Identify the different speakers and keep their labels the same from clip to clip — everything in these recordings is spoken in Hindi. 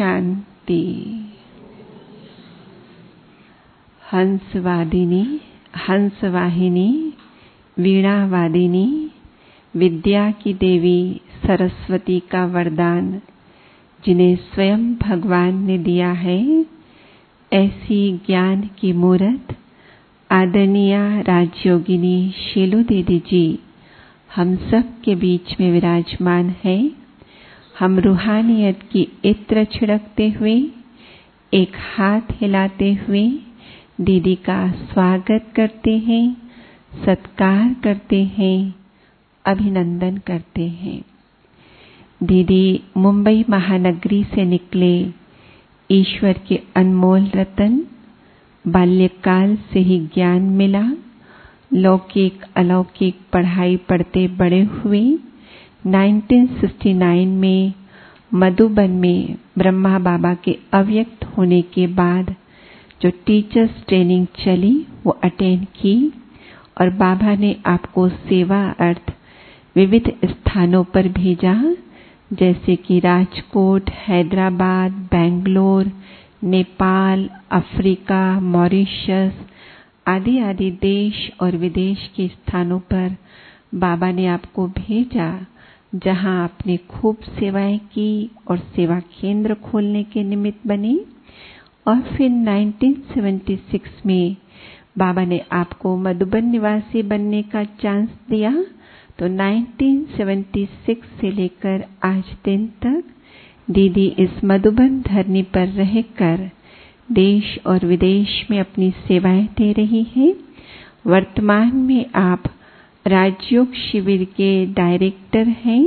Speaker 1: शांति। हंसवादिनी, हंसवाहिनी, वीणावादिनी, विद्या की देवी सरस्वती का वरदान जिन्हें स्वयं भगवान ने दिया है, ऐसी ज्ञान की मूरत आदरणीय राजयोगिनी शीलू दीदी जी हम सब के बीच में विराजमान है। हम रूहानियत की इत्र छिड़कते हुए, एक हाथ हिलाते हुए दीदी का स्वागत करते हैं, सत्कार करते हैं, अभिनंदन करते हैं। दीदी मुंबई महानगरी से निकले ईश्वर के अनमोल रतन। बाल्यकाल से ही ज्ञान मिला, लौकिक अलौकिक पढ़ाई पढ़ते बड़े हुए। 1969 में मधुबन में ब्रह्मा बाबा के अव्यक्त होने के बाद जो टीचर्स ट्रेनिंग चली वो अटेंड की और बाबा ने आपको सेवा अर्थ विविध स्थानों पर भेजा, जैसे कि राजकोट, हैदराबाद, बेंगलोर, नेपाल, अफ्रीका, मॉरिशस आदि आदि देश और विदेश के स्थानों पर बाबा ने आपको भेजा, जहां आपने खूब सेवाएं की और सेवा केंद्र खोलने के निमित्त बने। और फिर 1976 में बाबा ने आपको मधुबन निवासी बनने का चांस दिया। तो 1976 से लेकर आज दिन तक दीदी इस मधुबन धरनी पर रहकर देश और विदेश में अपनी सेवाएं दे रही है। वर्तमान में आप राजयोग शिविर के डायरेक्टर हैं,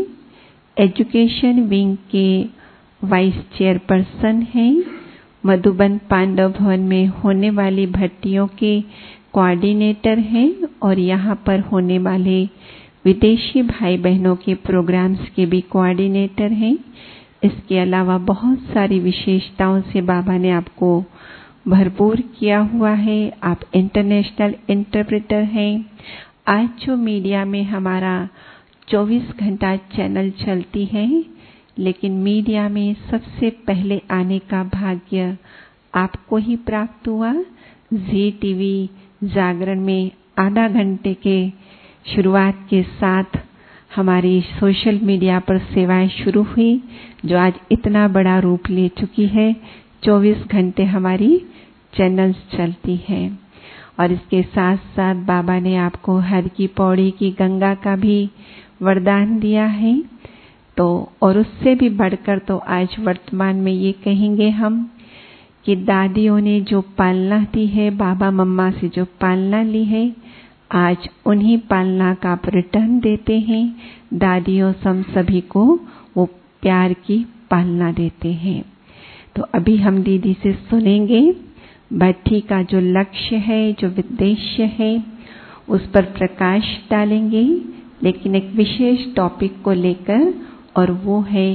Speaker 1: एजुकेशन विंग के वाइस चेयरपर्सन हैं, मधुबन पांडव भवन में होने वाली भर्तियों के कोऑर्डिनेटर हैं और यहाँ पर होने वाले विदेशी भाई बहनों के प्रोग्राम्स के भी कोऑर्डिनेटर हैं। इसके अलावा बहुत सारी विशेषताओं से बाबा ने आपको भरपूर किया हुआ है। आप इंटरनेशनल इंटरप्रेटर हैं। आज जो मीडिया में हमारा 24 घंटा चैनल चलती है, लेकिन मीडिया में सबसे पहले आने का भाग्य आपको ही प्राप्त हुआ। जी टीवी जागरण में आधा घंटे के शुरुआत के साथ हमारी सोशल मीडिया पर सेवाएं शुरू हुई, जो आज इतना बड़ा रूप ले चुकी है। 24 घंटे हमारी चैनल्स चलती है। और इसके साथ साथ बाबा ने आपको हर की पौड़ी की गंगा का भी वरदान दिया है। तो और उससे भी बढ़कर तो आज वर्तमान में ये कहेंगे हम कि दादियों ने जो पालना दी है, बाबा मम्मा से जो पालना ली है, आज उन्हीं पालना का आप रिटर्न देते हैं। दादियों हम सभी को वो प्यार की पालना देते हैं। तो अभी हम दीदी से सुनेंगे भट्टी का जो लक्ष्य है, जो उद्देश्य है, उस पर प्रकाश डालेंगे, लेकिन एक विशेष टॉपिक को लेकर, और वो है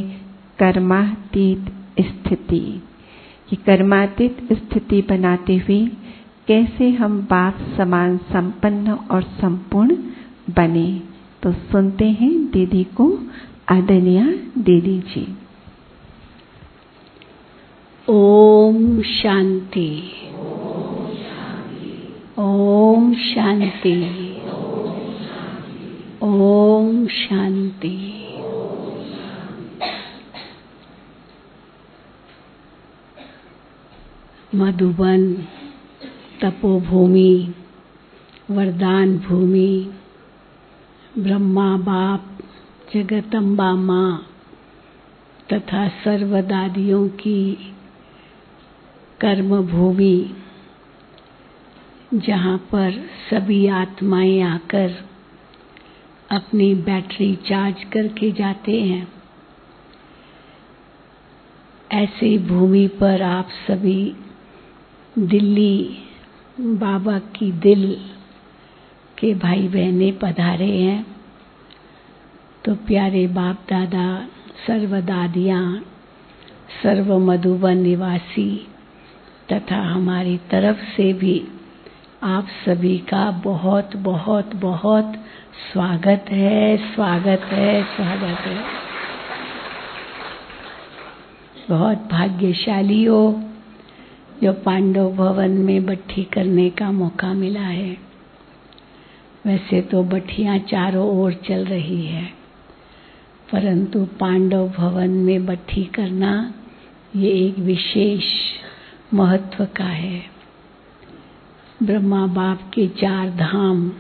Speaker 1: कर्मातीत स्थिति। कि कर्मातीत स्थिति बनाते हुए कैसे हम बाप समान संपन्न और संपूर्ण बने। तो सुनते हैं दीदी को, आदरणीय दीदी जी।
Speaker 2: ओम शांति, ओम शांति, ओम शांति। मधुबन तपोभूमि, वरदान भूमि, ब्रह्मा बाप, जगदम्बा माँ तथा सर्वदादियों की कर्म भूमि, जहाँ पर सभी आत्माएं आकर अपनी बैटरी चार्ज करके जाते हैं। ऐसी भूमि पर आप सभी दिल्ली बाबा की दिल के भाई बहने पधारे हैं। तो प्यारे बाप दादा, सर्वदादियाँ, सर्व मधुबन निवासी तथा हमारी तरफ से भी आप सभी का बहुत बहुत बहुत स्वागत है, स्वागत है, स्वागत है। बहुत भाग्यशाली हो जो पांडव भवन में बट्ठी करने का मौका मिला है। वैसे तो बट्ठियां चारों ओर चल रही है, परंतु पांडव भवन में बट्ठी करना ये एक विशेष महत्व का है। ब्रह्मा बाप के 4 धाम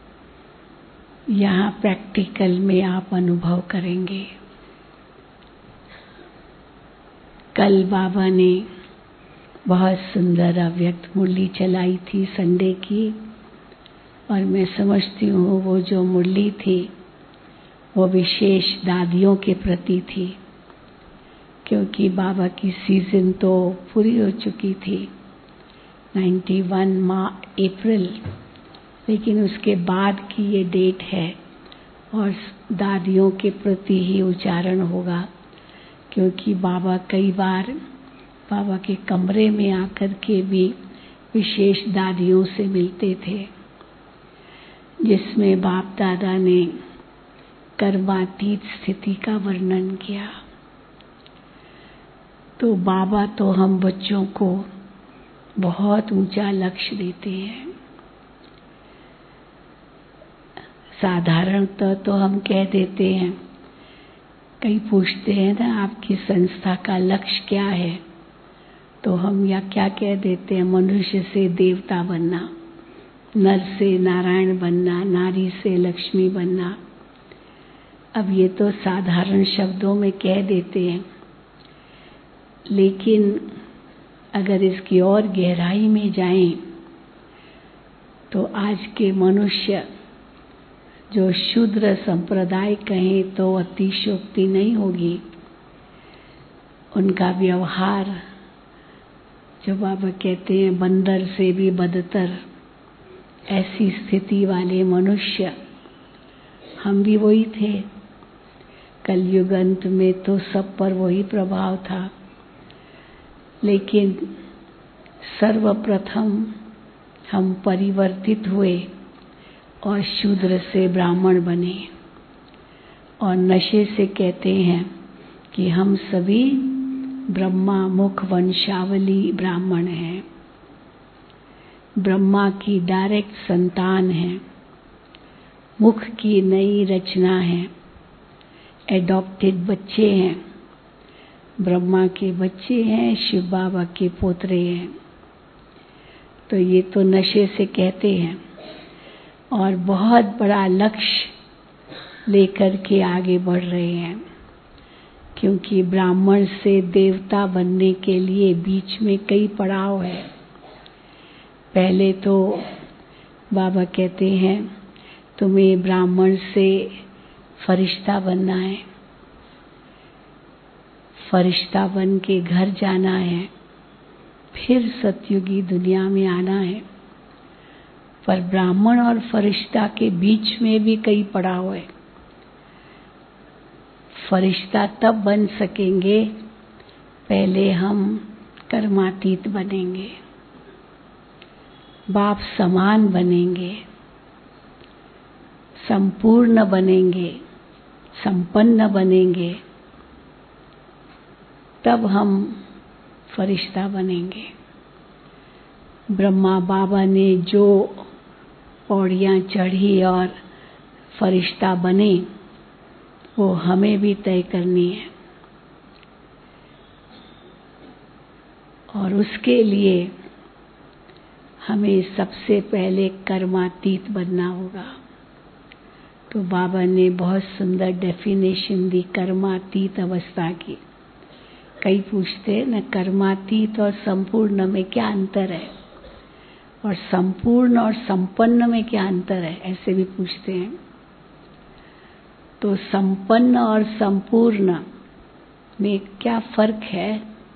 Speaker 2: यहाँ प्रैक्टिकल में आप अनुभव करेंगे। कल बाबा ने बहुत सुंदर अव्यक्त मुरली चलाई थी संडे की, और मैं समझती हूँ वो जो मुरली थी वो विशेष दादियों के प्रति थी, क्योंकि बाबा की सीजन तो पूरी हो चुकी थी 91 अप्रैल, लेकिन उसके बाद की ये डेट है और दादियों के प्रति ही उच्चारण होगा, क्योंकि बाबा कई बार बाबा के कमरे में आकर के भी विशेष दादियों से मिलते थे, जिसमें बाप दादा ने कर्मातीत स्थिति का वर्णन किया। तो बाबा तो हम बच्चों को बहुत ऊंचा लक्ष्य देते हैं। साधारणतः तो हम कह देते हैं, कई पूछते हैं ना आपकी संस्था का लक्ष्य क्या है, तो हम या क्या कह देते हैं, मनुष्य से देवता बनना, नर से नारायण बनना, नारी से लक्ष्मी बनना। अब ये तो साधारण शब्दों में कह देते हैं, लेकिन अगर इसकी और गहराई में जाएं तो आज के मनुष्य जो शूद्र संप्रदाय कहें तो अतिशयोक्ति नहीं होगी। उनका व्यवहार जो बाबा कहते हैं बंदर से भी बदतर, ऐसी स्थिति वाले मनुष्य हम भी वही थे। कलयुग अंत में तो सब पर वही प्रभाव था, लेकिन सर्वप्रथम हम परिवर्तित हुए और शूद्र से ब्राह्मण बने, और नशे से कहते हैं कि हम सभी ब्रह्मा मुख वंशावली ब्राह्मण हैं, ब्रह्मा की डायरेक्ट संतान हैं, मुख की नई रचना है, एडॉप्टेड बच्चे हैं, ब्रह्मा के बच्चे हैं, शिव बाबा के पोतरे हैं। तो ये तो नशे से कहते हैं, और बहुत बड़ा लक्ष्य लेकर के आगे बढ़ रहे हैं, क्योंकि ब्राह्मण से देवता बनने के लिए बीच में कई पड़ाव है। पहले तो बाबा कहते हैं तुम्हें ब्राह्मण से फरिश्ता बनना है, फरिश्ता बन के घर जाना है, फिर सतयुगी दुनिया में आना है। पर ब्राह्मण और फरिश्ता के बीच में भी कई पड़ाव है। फरिश्ता तब बन सकेंगे पहले हम कर्मातीत बनेंगे, बाप समान बनेंगे, संपूर्ण बनेंगे, संपन्न बनेंगे, तब हम फरिश्ता बनेंगे। ब्रह्मा बाबा ने जो पौड़ियाँ चढ़ी और फरिश्ता बने, वो हमें भी तय करनी है, और उसके लिए हमें सबसे पहले कर्मातीत बनना होगा। तो बाबा ने बहुत सुंदर डेफिनेशन दी कर्मातीत अवस्था की। कई पूछते हैं न कर्मातीत और संपूर्ण में क्या अंतर है, और संपूर्ण और संपन्न में क्या अंतर है, ऐसे भी पूछते हैं। तो संपन्न और संपूर्ण में क्या फर्क है?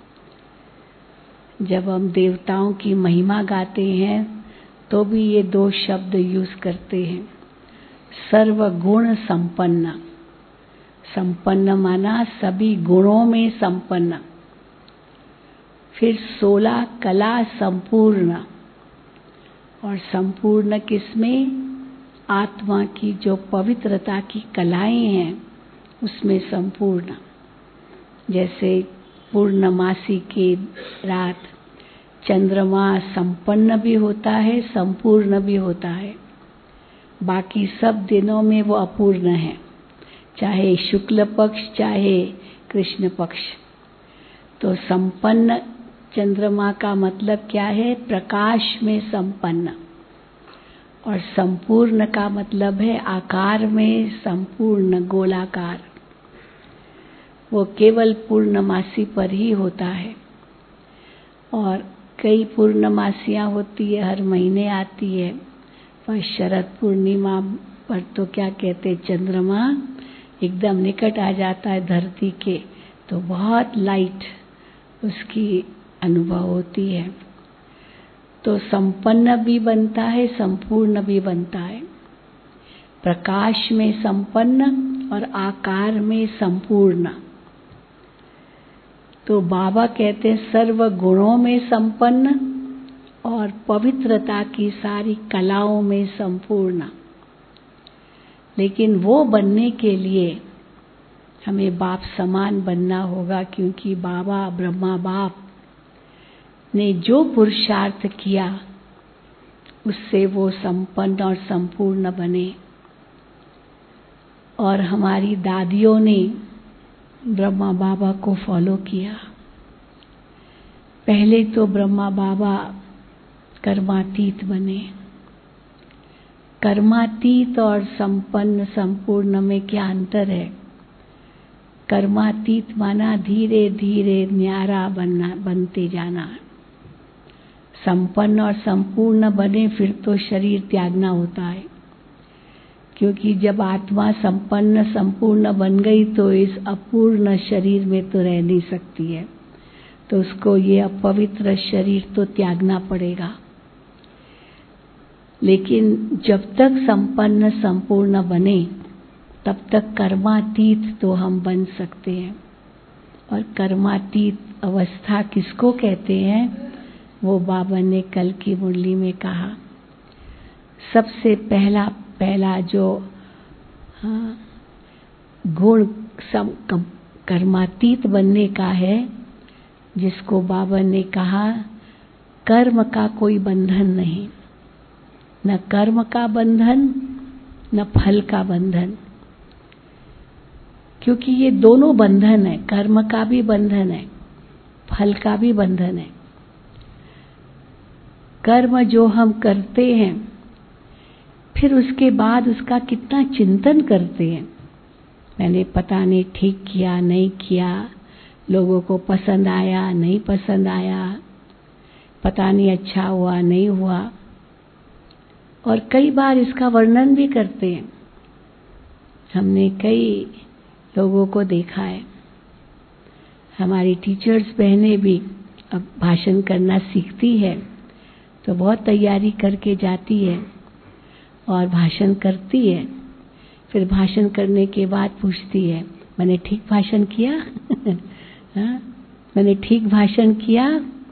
Speaker 2: जब हम देवताओं की महिमा गाते हैं तो भी ये 2 शब्द यूज करते हैं, सर्वगुण संपन्न। संपन्न माना सभी गुणों में संपन्न। फिर 16 कला संपूर्ण, और संपूर्ण किसमें? आत्मा की जो पवित्रता की कलाएं हैं उसमें संपूर्ण। जैसे पूर्णमासी की रात चंद्रमा संपन्न भी होता है, संपूर्ण भी होता है। बाकी सब दिनों में वो अपूर्ण है, चाहे शुक्ल पक्ष चाहे कृष्ण पक्ष। तो संपन्न चंद्रमा का मतलब क्या है? प्रकाश में संपन्न। और संपूर्ण का मतलब है आकार में संपूर्ण, गोलाकार। वो केवल पूर्णमासी पर ही होता है। और कई पूर्णमासियाँ होती है, हर महीने आती है। पर शरद पूर्णिमा पर तो क्या कहते, चंद्रमा एकदम निकट आ जाता है धरती के, तो बहुत लाइट उसकी अनुभव होती है। तो संपन्न भी बनता है, संपूर्ण भी बनता है। प्रकाश में संपन्न और आकार में संपूर्ण। तो बाबा कहते हैं सर्व गुणों में संपन्न और पवित्रता की सारी कलाओं में संपूर्ण। लेकिन वो बनने के लिए हमें बाप समान बनना होगा, क्योंकि बाबा ब्रह्मा बाप ने जो पुरुषार्थ किया उससे वो संपन्न और संपूर्ण बने। और हमारी दादियों ने ब्रह्मा बाबा को फॉलो किया। पहले तो ब्रह्मा बाबा कर्मातीत बने। कर्मातीत और संपन्न संपूर्ण में क्या अंतर है? कर्मातीत माना धीरे धीरे न्यारा बनते जाना। संपन्न और संपूर्ण बने फिर तो शरीर त्यागना होता है, क्योंकि जब आत्मा संपन्न संपूर्ण बन गई तो इस अपूर्ण शरीर में तो रह नहीं सकती है, तो उसको ये अपवित्र शरीर तो त्यागना पड़ेगा। लेकिन जब तक संपन्न संपूर्ण बने तब तक कर्मातीत तो हम बन सकते हैं। और कर्मातीत अवस्था किसको कहते हैं? वो बाबा ने कल की मुरली में कहा, सबसे पहला जो गुण कर्मातीत बनने का है, जिसको बाबा ने कहा कर्म का कोई बंधन नहीं, न कर्म का बंधन न फल का बंधन। क्योंकि ये दोनों बंधन है, कर्म का भी बंधन है, फल का भी बंधन है। कर्म जो हम करते हैं फिर उसके बाद उसका कितना चिंतन करते हैं। मैंने पता नहीं ठीक किया नहीं किया, लोगों को पसंद आया नहीं पसंद आया, पता नहीं अच्छा हुआ नहीं हुआ। और कई बार इसका वर्णन भी करते हैं। हमने कई लोगों को देखा है। हमारी टीचर्स बहनें भी अब भाषण करना सीखती है तो बहुत तैयारी करके जाती है और भाषण करती है। फिर भाषण करने के बाद पूछती है, मैंने ठीक भाषण किया? हाँ, मैंने ठीक भाषण किया?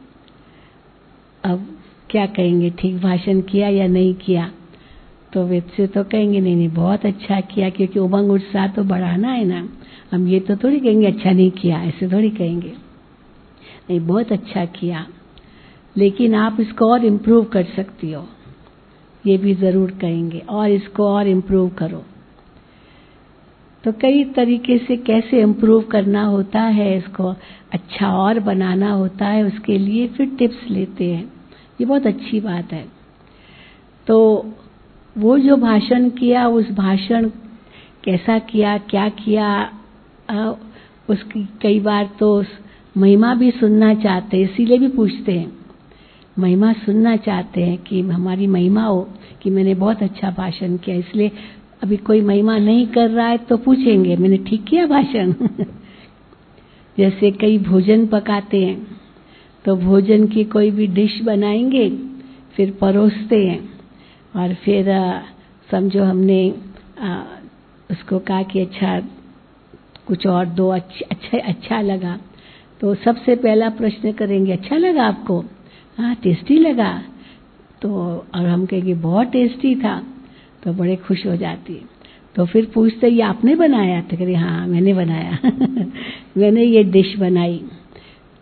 Speaker 2: अब क्या कहेंगे, ठीक भाषण किया या नहीं किया? तो वैसे तो कहेंगे नहीं बहुत अच्छा किया, क्योंकि उमंग उत्साह तो बढ़ाना है ना। हम ये तो थोड़ी कहेंगे अच्छा नहीं किया, ऐसे थोड़ी कहेंगे, नहीं बहुत अच्छा किया। लेकिन आप इसको और इम्प्रूव कर सकती हो, ये भी जरूर कहेंगे, और इसको और इम्प्रूव करो। तो कई तरीके से कैसे इम्प्रूव करना होता है, इसको अच्छा और बनाना होता है, उसके लिए फिर टिप्स लेते हैं। ये बहुत अच्छी बात है। तो वो जो भाषण किया, उस भाषण कैसा किया क्या किया, उसकी कई बार तो महिमा भी सुनना चाहते हैं, इसीलिए भी पूछते हैं, महिमा सुनना चाहते हैं कि हमारी महिमा हो कि मैंने बहुत अच्छा भाषण किया। इसलिए अभी कोई महिमा नहीं कर रहा है तो पूछेंगे मैंने ठीक किया भाषण? जैसे कई भोजन पकाते हैं तो भोजन की कोई भी डिश बनाएंगे, फिर परोसते हैं, और फिर समझो हमने उसको कहा कि अच्छा कुछ और दो, अच्छा लगा, तो सबसे पहला प्रश्न करेंगे अच्छा लगा आपको? हाँ टेस्टी लगा। तो और हम कहेंगे बहुत टेस्टी था, तो बड़े खुश हो जाती है। तो फिर पूछते ये आपने बनाया? तो कहे हाँ मैंने बनाया मैंने ये डिश बनाई।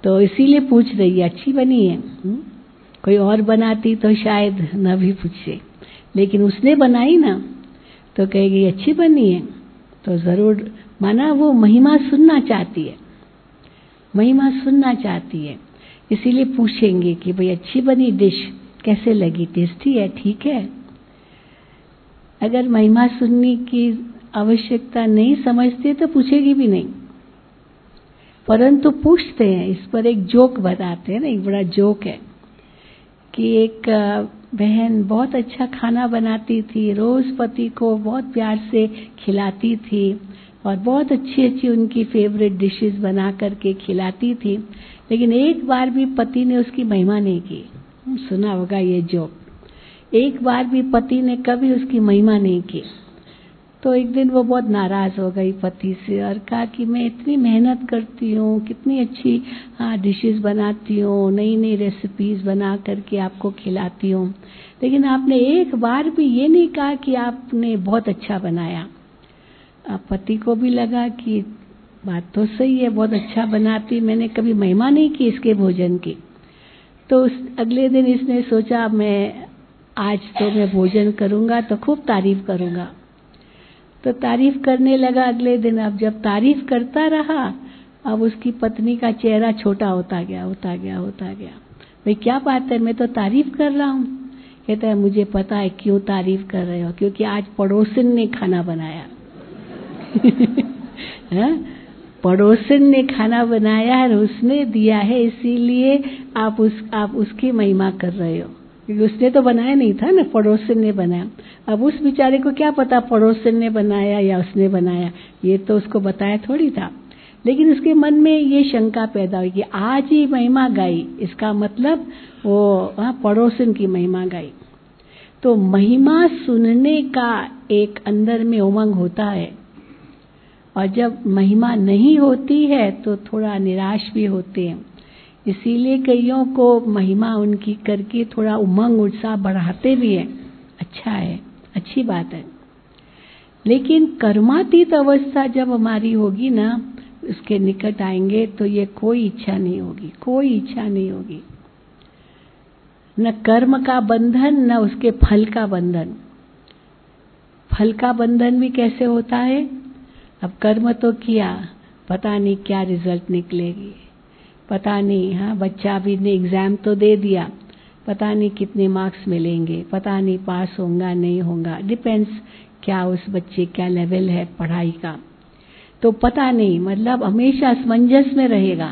Speaker 2: तो इसीलिए पूछ रही है अच्छी बनी है। कोई और बनाती तो शायद न भी पूछे, लेकिन उसने बनाई ना तो कहेगी अच्छी बनी है, तो जरूर माना वो महिमा सुनना चाहती है, महिमा सुनना चाहती है, इसीलिए पूछेंगे कि भाई अच्छी बनी डिश, कैसे लगी, टेस्टी है, ठीक है। अगर महिमा सुनने की आवश्यकता नहीं समझते तो पूछेगी भी नहीं, परंतु पूछते हैं। इस पर एक जोक बताते हैं ना, एक बड़ा जोक है कि एक बहन बहुत अच्छा खाना बनाती थी, रोज पति को बहुत प्यार से खिलाती थी और बहुत अच्छी अच्छी उनकी फेवरेट डिशेस बना करके खिलाती थी, लेकिन एक बार भी पति ने उसकी महिमा नहीं की। सुना होगा ये जोक। एक बार भी पति ने कभी उसकी महिमा नहीं की। तो एक दिन वो बहुत नाराज हो गई पति से और कहा कि मैं इतनी मेहनत करती हूँ, कितनी अच्छी डिशेस बनाती हूँ, नई नई रेसिपीज बना करके आपको खिलाती हूँ, लेकिन आपने एक बार भी ये नहीं कहा कि आपने बहुत अच्छा बनाया। पति को भी लगा कि बात तो सही है, बहुत अच्छा बनाती, मैंने कभी महिमा नहीं की इसके भोजन की। तो अगले दिन इसने सोचा मैं आज तो मैं भोजन करूँगा तो खूब तारीफ करूँगा। तो तारीफ करने लगा अगले दिन। अब जब तारीफ करता रहा, अब उसकी पत्नी का चेहरा छोटा होता गया। भाई क्या बात है, मैं तो तारीफ कर रहा हूँ। कहता है मुझे पता है क्यों तारीफ कर रहे हो, क्योंकि आज पड़ोसन ने खाना बनाया। पड़ोसन ने खाना बनाया है, उसने दिया है, इसीलिए आप उसकी महिमा कर रहे हो, क्योंकि उसने तो बनाया नहीं था ना, पड़ोसन ने बनाया। अब उस बेचारे को क्या पता पड़ोसन ने बनाया या उसने बनाया, ये तो उसको बताया थोड़ी था। लेकिन उसके मन में ये शंका पैदा हुई कि आज ही महिमा गाई, इसका मतलब वो पड़ोसन की महिमा गाई। तो महिमा सुनने का एक अंदर में उमंग होता है, और जब महिमा नहीं होती है तो थोड़ा निराश भी होते हैं। इसीलिए कईयों को महिमा उनकी करके थोड़ा उमंग उत्साह बढ़ाते भी हैं। अच्छा है, अच्छी बात है। लेकिन कर्मातीत अवस्था जब हमारी होगी ना, उसके निकट आएंगे तो ये कोई इच्छा नहीं होगी, कोई इच्छा नहीं होगी, न कर्म का बंधन न उसके फल का बंधन। फल का बंधन भी कैसे होता है, अब कर्म तो किया, पता नहीं क्या रिजल्ट निकलेगी, पता नहीं, बच्चा भी ने एग्जाम तो दे दिया, पता नहीं कितने मार्क्स मिलेंगे, पता नहीं पास होगा नहीं होगा, डिपेंड्स क्या उस बच्चे क्या लेवल है पढ़ाई का, तो पता नहीं, मतलब हमेशा असमंजस में रहेगा।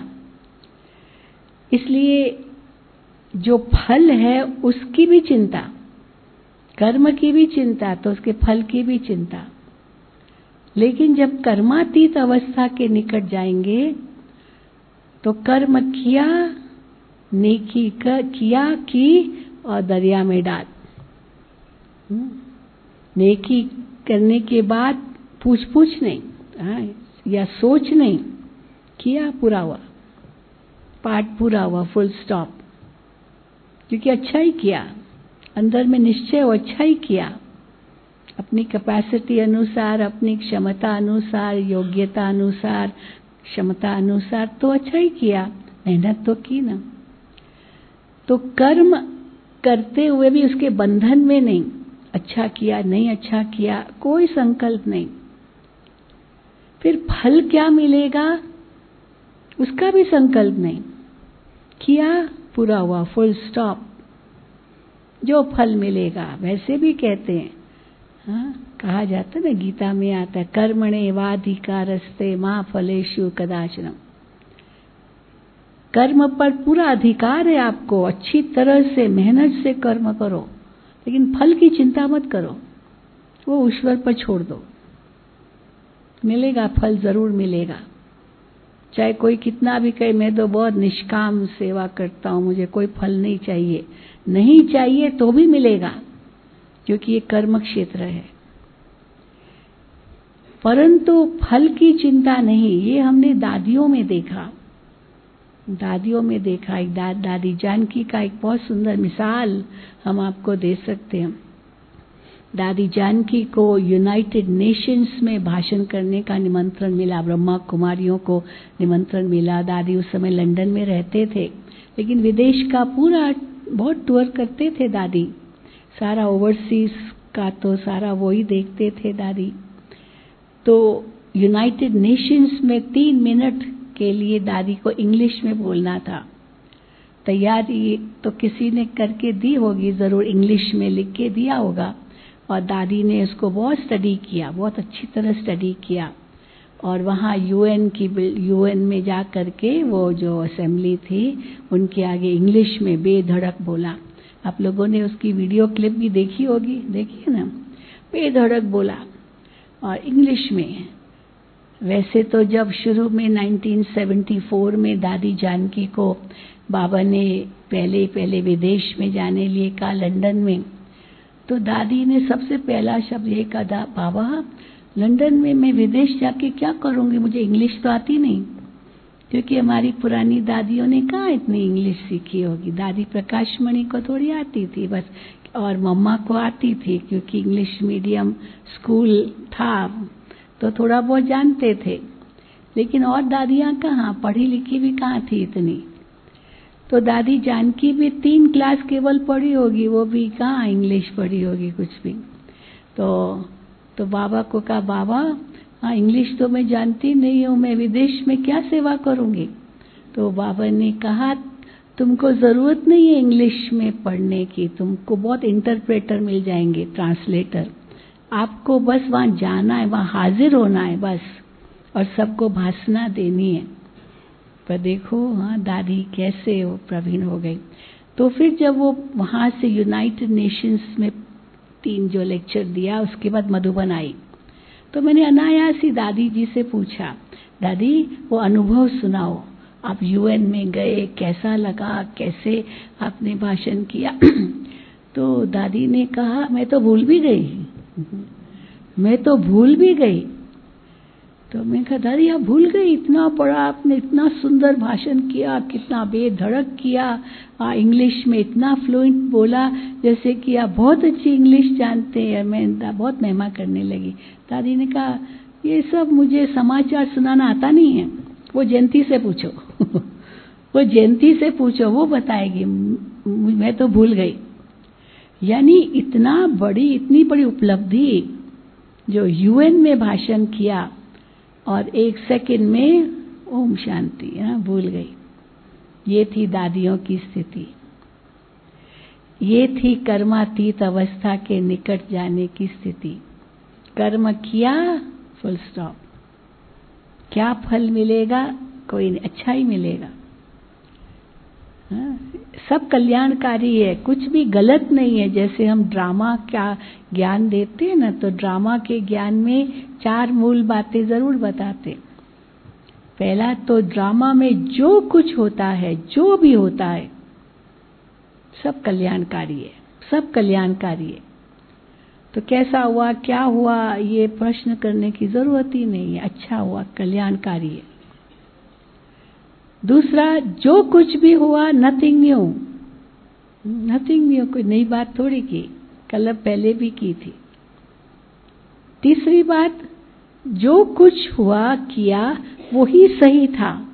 Speaker 2: इसलिए जो फल है उसकी भी चिंता, कर्म की भी चिंता तो उसके फल की भी चिंता। लेकिन जब कर्मातीत अवस्था के निकट जाएंगे तो कर्म किया, नेकी किया की और दरिया में डाल। नेकी करने के बाद पूछ नहीं, या सोच नहीं, किया पूरा हुआ, पाठ पूरा हुआ, फुल स्टॉप, क्योंकि अच्छा ही किया, अंदर में निश्चय हो अच्छा ही किया, अपनी कैपेसिटी अनुसार, अपनी क्षमता अनुसार, योग्यता अनुसार, क्षमता अनुसार तो अच्छा ही किया, मेहनत तो की ना। तो कर्म करते हुए भी उसके बंधन में नहीं, अच्छा किया नहीं अच्छा किया, कोई संकल्प नहीं। फिर फल क्या मिलेगा उसका भी संकल्प नहीं, किया पूरा हुआ, फुल स्टॉप, जो फल मिलेगा। वैसे भी कहते हैं, कहा जाता है ना, गीता में आता है, कर्मणे वाधिकारस्ते मा फलेषु कदाचन। कर्म पर पूरा अधिकार है आपको, अच्छी तरह से मेहनत से कर्म करो, लेकिन फल की चिंता मत करो, वो ईश्वर पर छोड़ दो, मिलेगा फल, जरूर मिलेगा। चाहे कोई कितना भी कहे मैं तो बहुत निष्काम सेवा करता हूं, मुझे कोई फल नहीं चाहिए, नहीं चाहिए तो भी मिलेगा, क्योंकि ये कर्म क्षेत्र है। परंतु फल की चिंता नहीं, ये हमने दादियों में देखा, एक दादी जानकी का एक बहुत सुंदर मिसाल हम आपको दे सकते हैं। दादी जानकी को यूनाइटेड नेशंस में भाषण करने का निमंत्रण मिला, ब्रह्मा कुमारियों को निमंत्रण मिला। दादी उस समय लंदन में रहते थे, लेकिन विदेश का पूरा बहुत टूर करते थे दादी, सारा ओवरसीज का तो सारा वो ही देखते थे दादी। तो यूनाइटेड नेशंस में 3 मिनट के लिए दादी को इंग्लिश में बोलना था। तैयारी तो किसी ने करके दी होगी, जरूर इंग्लिश में लिख के दिया होगा, और दादी ने उसको बहुत स्टडी किया, बहुत अच्छी तरह स्टडी किया। और वहाँ यूएन में जा करके वो जो असेंबली थी उनके आगे इंग्लिश में बेधड़क बोला। आप लोगों ने उसकी वीडियो क्लिप भी देखी होगी, देखिए ना, बेधड़क बोला और इंग्लिश में। वैसे तो जब शुरू में 1974 में दादी जानकी को बाबा ने पहले विदेश में जाने लिए कहा लंदन में, तो दादी ने सबसे पहला शब्द ये कहा, बाबा लंदन में मैं विदेश जाके क्या करूंगी, मुझे इंग्लिश तो आती नहीं। क्योंकि हमारी पुरानी दादियों ने कहाँ इतनी इंग्लिश सीखी होगी। दादी प्रकाश मणि को थोड़ी आती थी बस, और मम्मा को आती थी क्योंकि इंग्लिश मीडियम स्कूल था तो थोड़ा बहुत जानते थे, लेकिन और दादियाँ कहाँ, पढ़ी लिखी भी कहाँ थी इतनी। तो दादी जानकी भी 3 क्लास केवल पढ़ी होगी, वो भी कहाँ इंग्लिश पढ़ी होगी कुछ भी। तो बाबा को कहा, बाबा हाँ इंग्लिश तो मैं जानती नहीं हूँ, मैं विदेश में क्या सेवा करूँगी। तो बाबा ने कहा, तुमको ज़रूरत नहीं है इंग्लिश में पढ़ने की, तुमको बहुत इंटरप्रेटर मिल जाएंगे, ट्रांसलेटर। आपको बस वहाँ जाना है, वहाँ हाजिर होना है बस, और सबको भाषणा देनी है। पर देखो हाँ दादी कैसे वो प्रवीण हो गई। तो फिर जब वो वहाँ से यूनाइटेड नेशंस में 3 जो लेक्चर दिया, उसके बाद मधुबन आई, तो मैंने अनायास ही दादी जी से पूछा, दादी वो अनुभव सुनाओ, आप यूएन में गए, कैसा लगा, कैसे आपने भाषण किया। तो दादी ने कहा, मैं तो भूल भी गई। तो मैं कहा, दादी आप भूल गई, इतना बड़ा आपने इतना सुंदर भाषण किया, कितना बेधड़क किया, इंग्लिश में इतना फ्लुएंट बोला जैसे कि आप बहुत अच्छी इंग्लिश जानते हैं। मैं बहुत महिमा करने लगी। दादी ने कहा, ये सब मुझे समाचार सुनाना आता नहीं है, वो जयंती से पूछो। वो जयंती से पूछो, वो बताएगी, मैं तो भूल गई। यानी इतनी बड़ी उपलब्धि जो यूएन में भाषण किया और 1 सेकंड में ओम शांति, भूल गई। ये थी दादियों की स्थिति, ये थी कर्मातीत अवस्था के निकट जाने की स्थिति। कर्म किया, फुल स्टॉप। क्या फल मिलेगा, कोई नहीं, अच्छा ही मिलेगा। सब कल्याणकारी है, कुछ भी गलत नहीं है। जैसे हम ड्रामा का ज्ञान देते हैं ना, तो ड्रामा के ज्ञान में 4 मूल बातें जरूर बताते। पहला तो ड्रामा में जो कुछ होता है, जो भी होता है, सब कल्याणकारी है, सब कल्याणकारी है। तो कैसा हुआ, क्या हुआ, ये प्रश्न करने की जरूरत ही नहीं है। अच्छा हुआ, कल्याणकारी है। दूसरा, जो कुछ भी हुआ, नथिंग न्यू, कोई नई बात थोड़ी की, कल पहले भी की थी। तीसरी बात, जो कुछ हुआ किया वही सही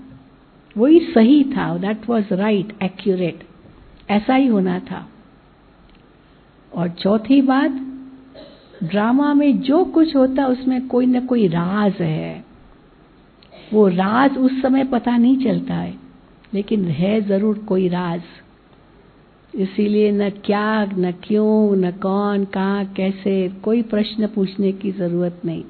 Speaker 2: था, दैट वाज राइट, एक्यूरेट, ऐसा ही होना था। और चौथी बात, ड्रामा में जो कुछ होता उसमें कोई न कोई राज है। वो राज उस समय पता नहीं चलता है, लेकिन है जरूर कोई राज। इसीलिए न क्या, न क्यों, न कौन, कहाँ, कैसे, कोई प्रश्न पूछने की जरूरत नहीं,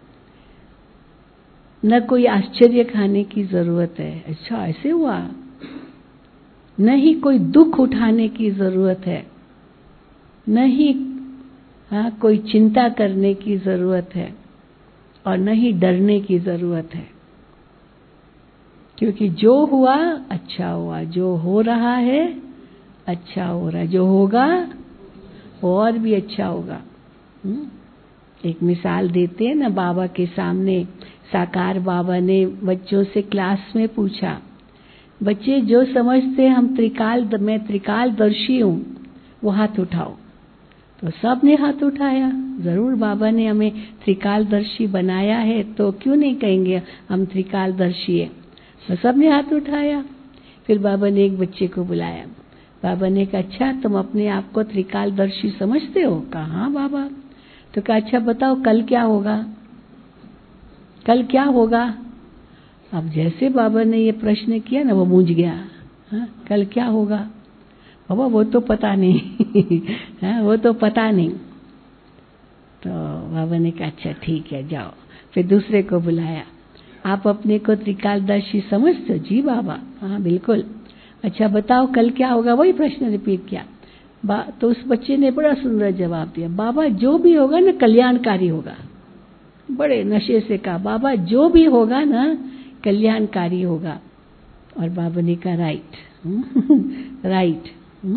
Speaker 2: न कोई आश्चर्य खाने की जरूरत है, अच्छा ऐसे हुआ। न ही कोई दुख उठाने की जरूरत है, न ही कोई चिंता करने की जरूरत है, और न ही डरने की जरूरत है। क्योंकि जो हुआ अच्छा हुआ, जो हो रहा है अच्छा हो रहा है, जो होगा और भी अच्छा होगा। एक मिसाल देते हैं ना, बाबा के सामने साकार बाबा ने बच्चों से क्लास में पूछा, बच्चे जो समझते हैं मैं त्रिकालदर्शी हूँ वो हाथ उठाओ। तो सबने हाथ उठाया। जरूर बाबा ने हमें त्रिकालदर्शी बनाया है, तो क्यों नहीं कहेंगे हम त्रिकालदर्शी है। तो सबने हाथ उठाया। फिर बाबा ने एक बच्चे को बुलाया। बाबा ने कहा, अच्छा तुम अपने आप को त्रिकालदर्शी समझते हो? कहा हाँ बाबा। तो कहा, अच्छा बताओ कल क्या होगा, कल क्या होगा? अब जैसे बाबा ने ये प्रश्न किया ना, वो मूंझ गया। हाँ, कल क्या होगा बाबा? वो तो पता नहीं। हाँ, वो तो पता नहीं। तो बाबा ने कहा, अच्छा ठीक है जाओ। फिर दूसरे को बुलाया। आप अपने को त्रिकालदर्शी समझते हो? जी बाबा, हाँ बिल्कुल। अच्छा बताओ कल क्या होगा? वही प्रश्न रिपीट किया। तो उस बच्चे ने बड़ा सुंदर जवाब दिया, बाबा जो भी होगा ना कल्याणकारी होगा। बड़े नशे से कहा, बाबा जो भी होगा ना कल्याणकारी होगा। और बाबा ने कहा, राइट राइट।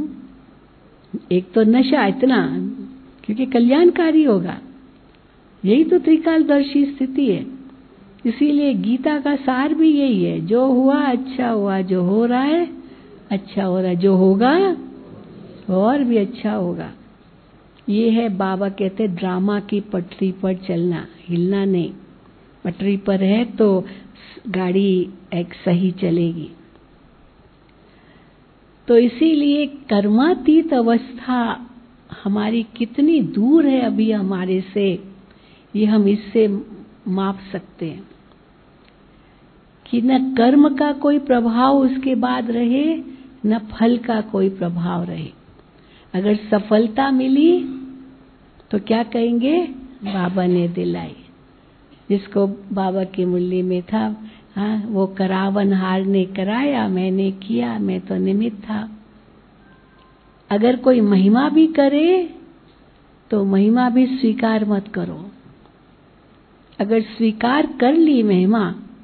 Speaker 2: एक तो नशा इतना, क्योंकि कल्याणकारी होगा। यही तो त्रिकालदर्शी स्थिति है। इसीलिए गीता का सार भी यही है, जो हुआ अच्छा हुआ, जो हो रहा है अच्छा हो रहा है, जो होगा और भी अच्छा होगा। ये है बाबा कहते ड्रामा की पटरी पर चलना, हिलना नहीं। पटरी पर है तो गाड़ी एक सही चलेगी। तो इसीलिए कर्मातीत अवस्था हमारी कितनी दूर है अभी हमारे से, ये हम इससे माप सकते हैं कि न कर्म का कोई प्रभाव उसके बाद रहे, न फल का कोई प्रभाव रहे। अगर सफलता मिली तो क्या कहेंगे? बाबा ने दिलाई। जिसको बाबा की मुरली में था, हाँ, वो करावनहार ने कराया, मैंने किया, मैं तो निमित्त था। अगर कोई महिमा भी करे तो महिमा भी स्वीकार मत करो। अगर स्वीकार कर ली महिमा,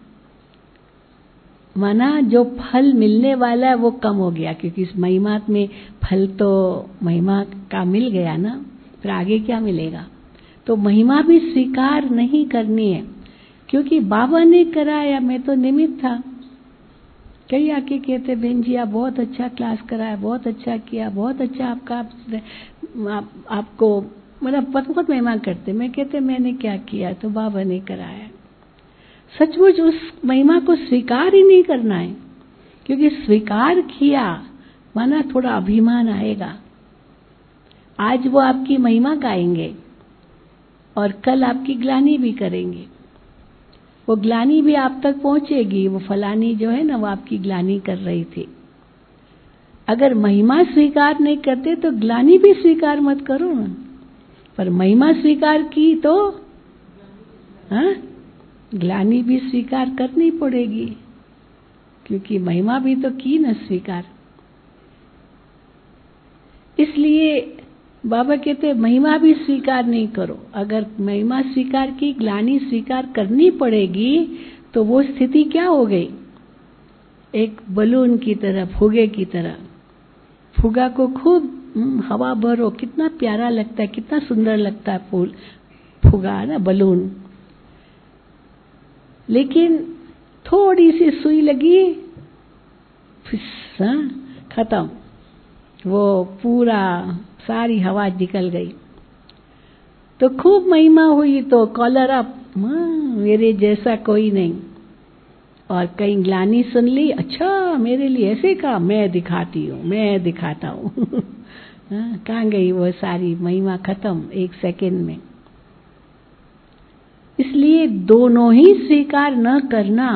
Speaker 2: माना जो फल मिलने वाला है वो कम हो गया, क्योंकि इस महिमा में फल तो महिमा का मिल गया ना, फिर आगे क्या मिलेगा? तो महिमा भी स्वीकार नहीं करनी है, क्योंकि बाबा ने कराया, मैं तो निमित्त था। कई आके कहते, बहन जी आप बहुत अच्छा क्लास कराया, बहुत अच्छा किया, बहुत अच्छा आपका आपको मतलब बहुत महिमा करते। मैं कहते मैंने क्या किया? तो बाबा ने कराया। सचमुच उस महिमा को स्वीकार ही नहीं करना है, क्योंकि स्वीकार किया माना थोड़ा अभिमान आएगा। आज वो आपकी महिमा गाएंगे और कल आपकी ग्लानि भी करेंगे। वो ग्लानि भी आप तक पहुंचेगी। वो फलानी जो है ना, वो आपकी ग्लानि कर रही थी। अगर महिमा स्वीकार नहीं करते तो ग्लानि भी स्वीकार मत करो ना। पर महिमा स्वीकार की तो हाँ, ग्लानि भी स्वीकार करनी पड़ेगी, क्योंकि महिमा भी तो की न स्वीकार। इसलिए बाबा कहते महिमा भी स्वीकार नहीं करो। अगर महिमा स्वीकार की, ग्लानि स्वीकार करनी पड़ेगी, तो वो स्थिति क्या हो गई? एक बलून की तरह, फुगे की तरह। फुगा को खूब हवा भरो, कितना प्यारा लगता है, कितना सुंदर लगता है फूल, फुगा ना, बलून। लेकिन थोड़ी सी सुई लगी, फिस, खत्म, वो पूरा सारी हवा निकल गई। तो खूब महिमा हुई तो कॉलर अप, मेरे जैसा कोई नहीं। और कहीं ग्लानि सुन ली, अच्छा मेरे लिए ऐसे कहा, मैं दिखाती हूँ, मैं दिखाता हूँ। कहाँ गई वो सारी महिमा? खत्म एक सेकंड में। इसलिए दोनों ही स्वीकार न करना,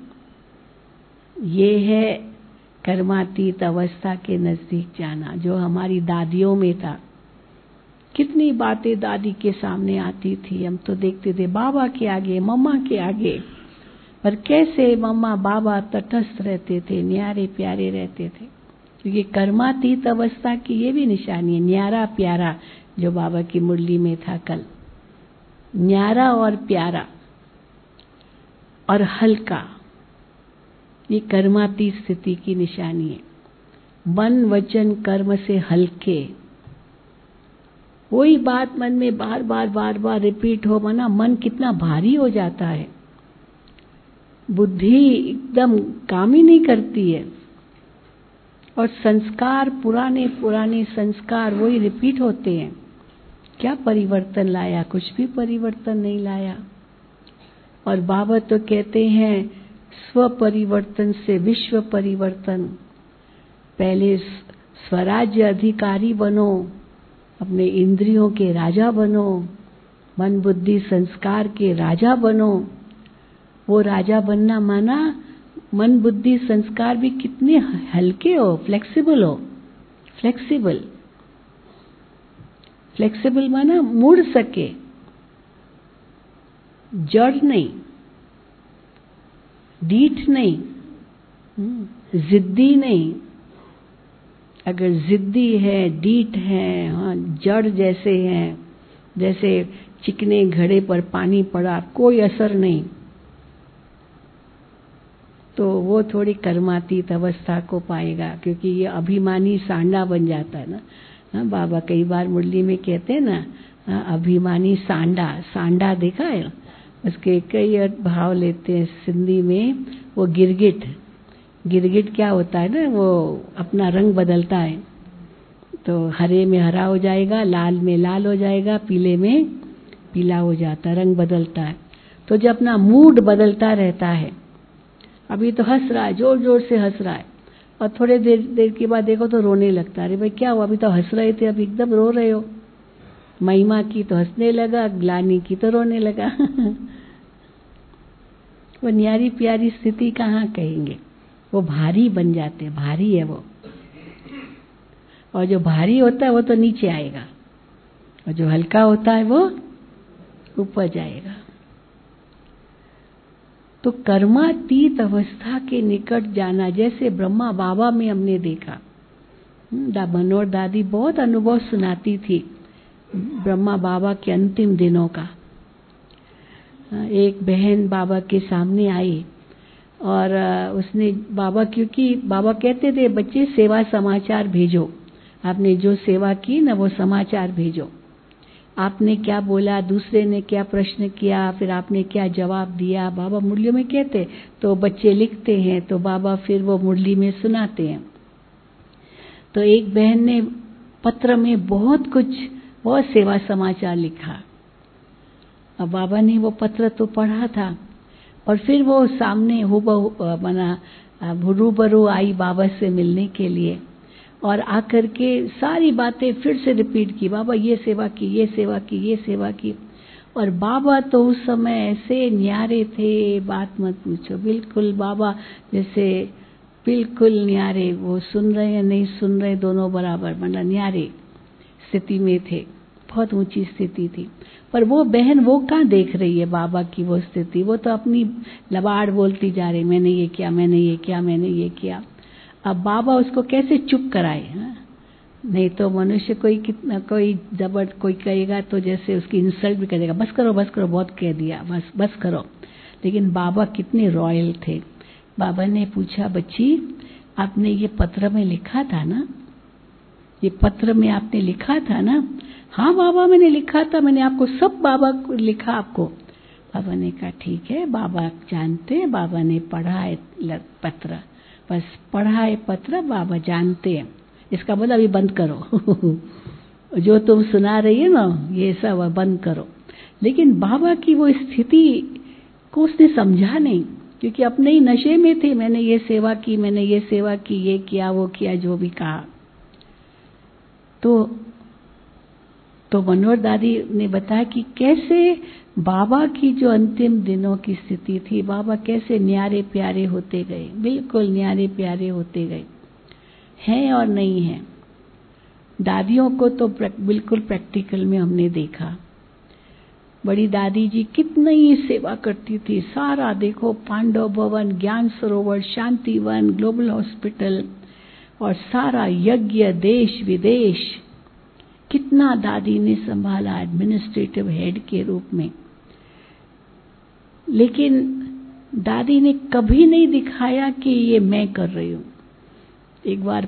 Speaker 2: ये है कर्मातीत अवस्था के नजदीक जाना, जो हमारी दादियों में था। कितनी बातें दादी के सामने आती थी, हम तो देखते थे बाबा के आगे, मम्मा के आगे, पर कैसे मम्मा बाबा तटस्थ रहते थे, न्यारे प्यारे रहते थे। क्योंकि कर्मातीत अवस्था की ये भी निशानी है, न्यारा प्यारा, जो बाबा की मुरली में था कल। न्यारा और प्यारा और हल्का, ये कर्मातीत स्थिति की निशानी है। मन वचन कर्म से हल्के, वही बात मन में बार बार बार बार रिपीट हो, माना मन कितना भारी हो जाता है, बुद्धि एकदम काम ही नहीं करती है, और संस्कार पुराने पुराने संस्कार वही रिपीट होते हैं। क्या परिवर्तन लाया? कुछ भी परिवर्तन नहीं लाया। और बाबा तो कहते हैं स्व परिवर्तन से विश्व परिवर्तन। पहले स्वराज्य अधिकारी बनो, अपने इंद्रियों के राजा बनो, मन बुद्धि संस्कार के राजा बनो। वो राजा बनना माना मन बुद्धि संस्कार भी कितने हल्के हो, फ्लेक्सिबल हो। फ्लेक्सिबल फ्लेक्सिबल माना मुड़ सके, जड़ नहीं, डीठ नहीं, जिद्दी नहीं। अगर जिद्दी है, डीठ है, हाँ, जड़ जैसे हैं, जैसे चिकने घड़े पर पानी पड़ा, कोई असर नहीं, तो वो थोड़ी कर्मातीत अवस्था को पाएगा, क्योंकि ये अभिमानी सांडा बन जाता है ना। हाँ, बाबा कई बार मुरली में कहते हैं ना, हाँ, अभिमानी सांडा। सांडा देखा है? उसके कई भाव लेते हैं सिंधी में। वो गिरगिट, गिरगिट क्या होता है ना, वो अपना रंग बदलता है। तो हरे में हरा हो जाएगा, लाल में लाल हो जाएगा, पीले में पीला हो जाता है, रंग बदलता है। तो जब अपना मूड बदलता रहता है, अभी तो हंस रहा है, जोर जोर से हंस रहा है, और थोड़े देर के बाद देखो तो रोने लगता है। अरे भाई क्या हुआ? अभी तो हंस रहे थे, अभी एकदम रो रहे हो। महिमा की तो हंसने लगा, ग्लानि की तो रोने लगा। वो न्यारी प्यारी स्थिति कहाँ कहेंगे? वो भारी बन जाते, भारी है वो। और जो भारी होता है वो तो नीचे आएगा, और जो हल्का होता है वो ऊपर जाएगा। तो कर्मातीत अवस्था के निकट जाना, जैसे ब्रह्मा बाबा में हमने देखा। मनोहर दादी बहुत अनुभव सुनाती थी ब्रह्मा बाबा के अंतिम दिनों का। एक बहन बाबा के सामने आई और उसने बाबा, क्योंकि बाबा कहते थे बच्चे सेवा समाचार भेजो, आपने जो सेवा की ना वो समाचार भेजो। आपने क्या बोला, दूसरे ने क्या प्रश्न किया, फिर आपने क्या जवाब दिया, बाबा मुरलियों में कहते, तो बच्चे लिखते हैं, तो बाबा फिर वो मुरली में सुनाते हैं। तो एक बहन ने पत्र में बहुत कुछ, बहुत सेवा समाचार लिखा। अब बाबा ने वो पत्र तो पढ़ा था, और फिर वो सामने रूबरू आई बाबा से मिलने के लिए, और आकर के सारी बातें फिर से रिपीट की। बाबा ये सेवा की, ये सेवा की, ये सेवा की। और बाबा तो उस समय ऐसे न्यारे थे, बात मत पूछो। बिल्कुल बाबा जैसे बिल्कुल न्यारे, वो सुन रहे हैं नहीं सुन रहे दोनों बराबर, मतलब न्यारे स्थिति में थे, बहुत ऊंची स्थिति थी। पर वो बहन वो कहाँ देख रही है बाबा की वो स्थिति? वो तो अपनी लबाड़ बोलती जा रही, मैंने ये किया, मैंने ये किया, मैंने ये किया। अब बाबा उसको कैसे चुप कराए? नहीं तो मनुष्य कोई कितना, कोई जबर कोई कहेगा तो जैसे उसकी इंसल्ट भी करेगा, बस करो बस करो, बहुत कह दिया, बस बस करो। लेकिन बाबा कितने रॉयल थे। बाबा ने पूछा, बच्ची आपने ये पत्र में लिखा था ना, ये पत्र में आपने लिखा था ना? हाँ बाबा मैंने लिखा था, मैंने आपको सब बाबा को लिखा आपको। बाबा ने कहा ठीक है, बाबा जानते हैं, बाबा ने पढ़ा है पत्र, बस पढ़ा है पत्र, बाबा जानते हैं। इसका मतलब ये बंद करो जो तुम सुना रही है ना ये सब बंद करो। लेकिन बाबा की वो स्थिति को उसने समझा नहीं, क्योंकि अपने ही नशे में थे। मैंने ये सेवा की, मैंने ये सेवा की, ये किया, वो किया, जो भी कहा। तो मनोहर दादी ने बताया कि कैसे बाबा की जो अंतिम दिनों की स्थिति थी, बाबा कैसे न्यारे प्यारे होते गए, बिल्कुल न्यारे प्यारे होते गए, हैं और नहीं हैं। दादियों को तो बिल्कुल प्रैक्टिकल में हमने देखा। बड़ी दादी जी कितनी सेवा करती थी, सारा देखो पांडव भवन, ज्ञान सरोवर, शांतिवन, ग्लोबल हॉस्पिटल, और सारा यज्ञ देश विदेश, कितना दादी ने संभाला एडमिनिस्ट्रेटिव हेड के रूप में। लेकिन दादी ने कभी नहीं दिखाया कि ये मैं कर रही हूँ। एक बार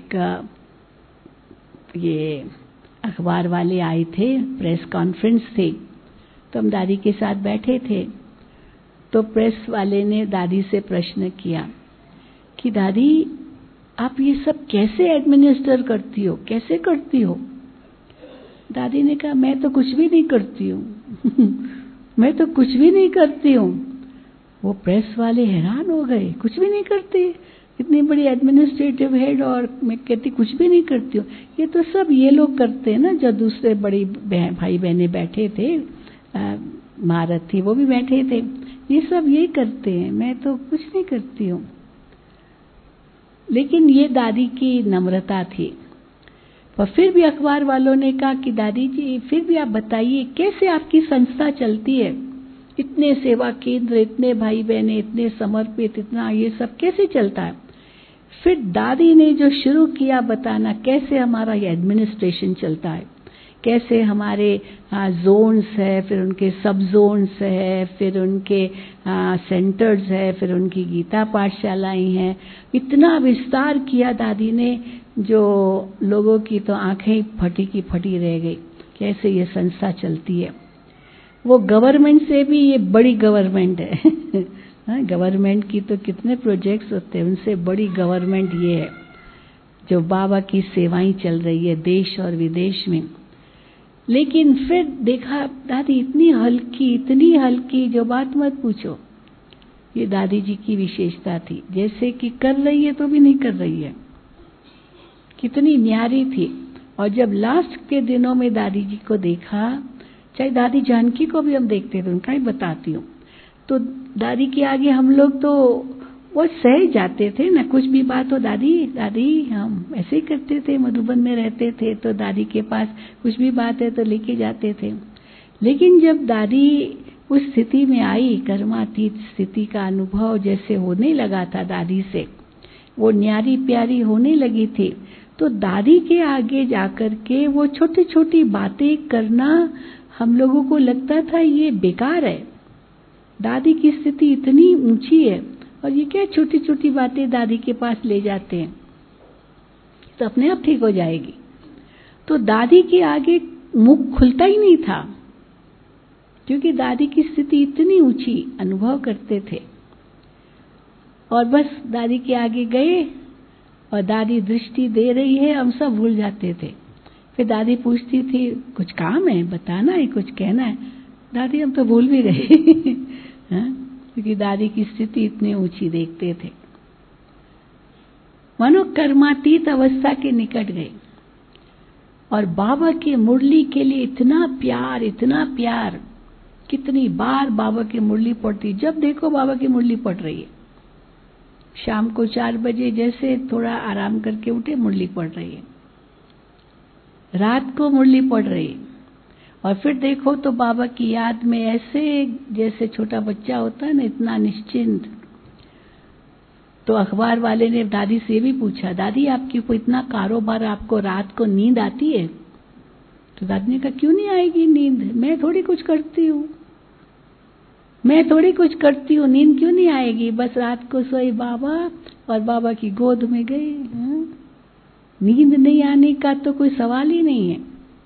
Speaker 2: ये अखबार वाले आए थे, प्रेस कॉन्फ्रेंस थे, तो हम दादी के साथ बैठे थे। तो प्रेस वाले ने दादी से प्रश्न किया कि दादी आप ये सब कैसे एडमिनिस्टर करती हो, कैसे करती हो? दादी ने कहा मैं तो कुछ भी नहीं करती हूँ मैं तो कुछ भी नहीं करती हूँ। वो प्रेस वाले हैरान हो गए, कुछ भी नहीं करती, इतनी बड़ी एडमिनिस्ट्रेटिव हेड और मैं कहती कुछ भी नहीं करती हूँ। ये तो सब ये लोग करते हैं ना, जो दूसरे बड़ी भाई बहनें बैठे थे, महारथी वो भी बैठे थे, ये सब ये करते हैं, मैं तो कुछ नहीं करती हूँ। लेकिन ये दादी की नम्रता थी। पर फिर भी अखबार वालों ने कहा कि दादी जी फिर भी आप बताइए कैसे आपकी संस्था चलती है, इतने सेवा केंद्र, इतने भाई बहने, इतने समर्पित, इतना ये सब कैसे चलता है। फिर दादी ने जो शुरू किया बताना कैसे हमारा ये एडमिनिस्ट्रेशन चलता है, कैसे हमारे जोन्स है, फिर उनके सब जोन्स है, फिर उनके सेंटर्स है, फिर उनकी गीता पाठशालाएं हैं। इतना विस्तार किया दादी ने जो लोगों की तो आंखें फटी की फटी रह गई, कैसे ये संस्था चलती है। वो गवर्नमेंट से भी ये बड़ी गवर्नमेंट है गवर्नमेंट की तो कितने प्रोजेक्ट्स होते हैं, उनसे बड़ी गवर्नमेंट ये है जो बाबा की सेवाएं चल रही है देश और विदेश में। लेकिन फिर देखा दादी इतनी हल्की जो बात मत पूछो। ये दादी जी की विशेषता थी, जैसे कि कर रही है तो भी नहीं कर रही है, कितनी न्यारी थी। और जब लास्ट के दिनों में दादी जी को देखा, चाहे दादी जानकी को भी हम देखते थे, उनका ही बताती हूँ, तो दादी के आगे हम लोग तो वो सह जाते थे ना, कुछ भी बात हो दादी हम ऐसे ही करते थे, मधुबन में रहते थे तो दादी के पास कुछ भी बात है तो लेके जाते थे। लेकिन जब दादी उस स्थिति में आई, कर्मातीत स्थिति का अनुभव जैसे होने लगा था दादी से, वो न्यारी प्यारी होने लगी थी, तो दादी के आगे जाकर के वो छोटी छोटी बातें करना हम लोगों को लगता था ये बेकार है। दादी की स्थिति इतनी ऊंची है और ये क्या छोटी छोटी बातें दादी के पास ले जाते हैं, तो अपने आप ठीक हो जाएगी। तो दादी के आगे मुख खुलता ही नहीं था, क्योंकि दादी की स्थिति इतनी ऊंची अनुभव करते थे। और बस दादी के आगे गए और दादी दृष्टि दे रही है, हम सब भूल जाते थे। फिर दादी पूछती थी कुछ काम है, बताना है, कुछ कहना है, दादी हम तो भूल भी गए क्योंकि दादी की स्थिति इतनी ऊंची देखते थे। मानो कर्मातीत अवस्था के निकट गए और बाबा की मुरली के लिए इतना प्यार। कितनी बार बाबा की मुरली पढ़ती, जब देखो बाबा की मुरली पढ़ रही है। शाम को 4 बजे जैसे थोड़ा आराम करके उठे, मुरली पढ़ रही है, रात को मुरली पढ़ रही है। और फिर देखो तो बाबा की याद में ऐसे जैसे छोटा बच्चा होता है ना, इतना निश्चिंत। तो अखबार वाले ने दादी से भी पूछा, दादी आपकी को इतना कारोबार, आपको रात को नींद आती है? तो दादी ने कहा क्यों नहीं आएगी नींद, मैं थोड़ी कुछ करती हूँ, नींद क्यों नहीं आएगी, बस रात को सोई बाबा और बाबा की गोद में गई। नींद नहीं आने का तो कोई सवाल ही नहीं है।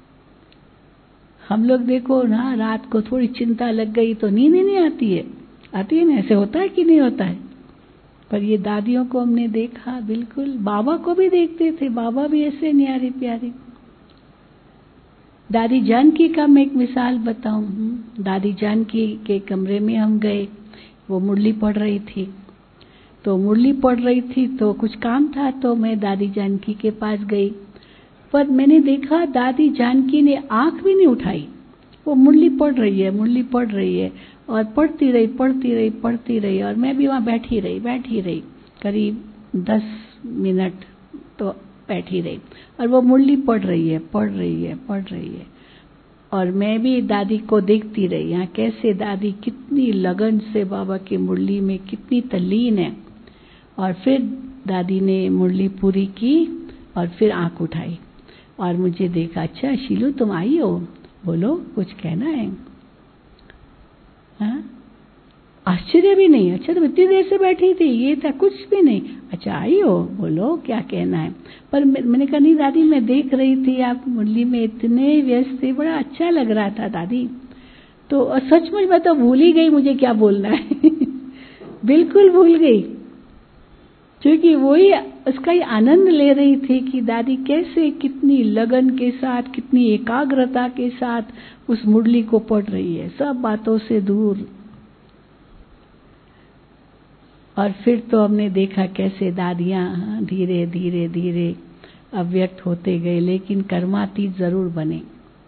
Speaker 2: हम लोग देखो ना, रात को थोड़ी चिंता लग गई तो नींद ही नहीं आती है ना, ऐसे होता है कि नहीं होता है। पर ये दादियों को हमने देखा, बिल्कुल बाबा को भी देखते थे, बाबा भी ऐसे न्यारे प्यारे। दादी जानकी का मैं एक मिसाल बताऊं। दादी जानकी के कमरे में हम गए, वो मुरली पढ़ रही थी, तो कुछ काम था, तो मैं दादी जानकी के पास गई। पर मैंने देखा दादी जानकी ने आंख भी नहीं उठाई, वो मुरली पढ़ रही है और पढ़ती रही और मैं भी वहां बैठी रही करीब 10 मिनट तो बैठी रही, और वो मुरली पढ़ रही है और मैं भी दादी को देखती रही, यहाँ कैसे दादी कितनी लगन से बाबा की मुरली में कितनी तल्लीन है। और फिर दादी ने मुरली पूरी की और फिर आंख उठाई और मुझे देखा, अच्छा शीलू तुम आई हो, बोलो कुछ कहना है? हाँ, आश्चर्य भी नहीं, अच्छा तुम इतनी देर से बैठी थी, ये था कुछ भी नहीं, अच्छा आई हो, बोलो क्या कहना है? पर मैंने कहा नहीं दादी, मैं देख रही थी आप मुरली में इतने व्यस्त थे, बड़ा अच्छा लग रहा था दादी। तो सचमुच मैं तो भूल ही गई मुझे क्या बोलना है बिल्कुल भूल गई। क्योंकि वही उसका ही आनंद ले रही थी कि दादी कैसे कितनी लगन के साथ, कितनी एकाग्रता के साथ उस मुरली को पढ़ रही है, सब बातों से दूर। और फिर तो हमने देखा कैसे दादियां धीरे धीरे धीरे अव्यक्त होते गए, लेकिन कर्मातीत जरूर बने।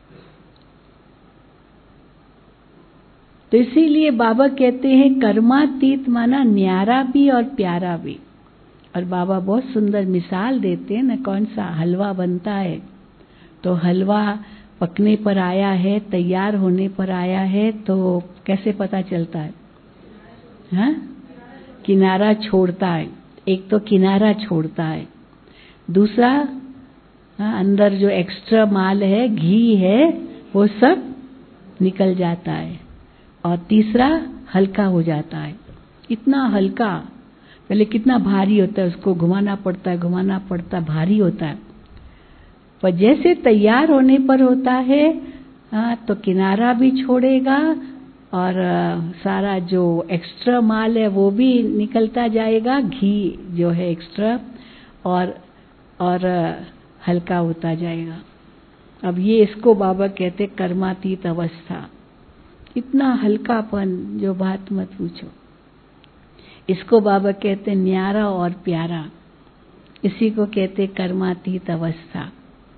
Speaker 2: तो इसीलिए बाबा कहते हैं कर्मातीत माना न्यारा भी और प्यारा भी। और बाबा बहुत सुंदर मिसाल देते हैं ना, कौन सा हलवा बनता है तो हलवा पकने पर आया है, तैयार होने पर आया है, तो कैसे पता चलता है? हाँ, किनारा छोड़ता है। एक तो किनारा छोड़ता है, दूसरा अंदर जो एक्स्ट्रा माल है, घी है, वो सब निकल जाता है, और तीसरा हल्का हो जाता है। इतना हल्का, पहले कितना भारी होता है, उसको घुमाना पड़ता है, घुमाना पड़ता है, भारी होता है। पर जैसे तैयार होने पर होता है तो किनारा भी छोड़ेगा और सारा जो एक्स्ट्रा माल है वो भी निकलता जाएगा, घी जो है एक्स्ट्रा, और हल्का होता जाएगा। अब ये इसको बाबा कहते कर्मातीत अवस्था। इतना हल्कापन, जो बात मत पूछो। इसको बाबा कहते न्यारा और प्यारा, इसी को कहते कर्मातीत अवस्था।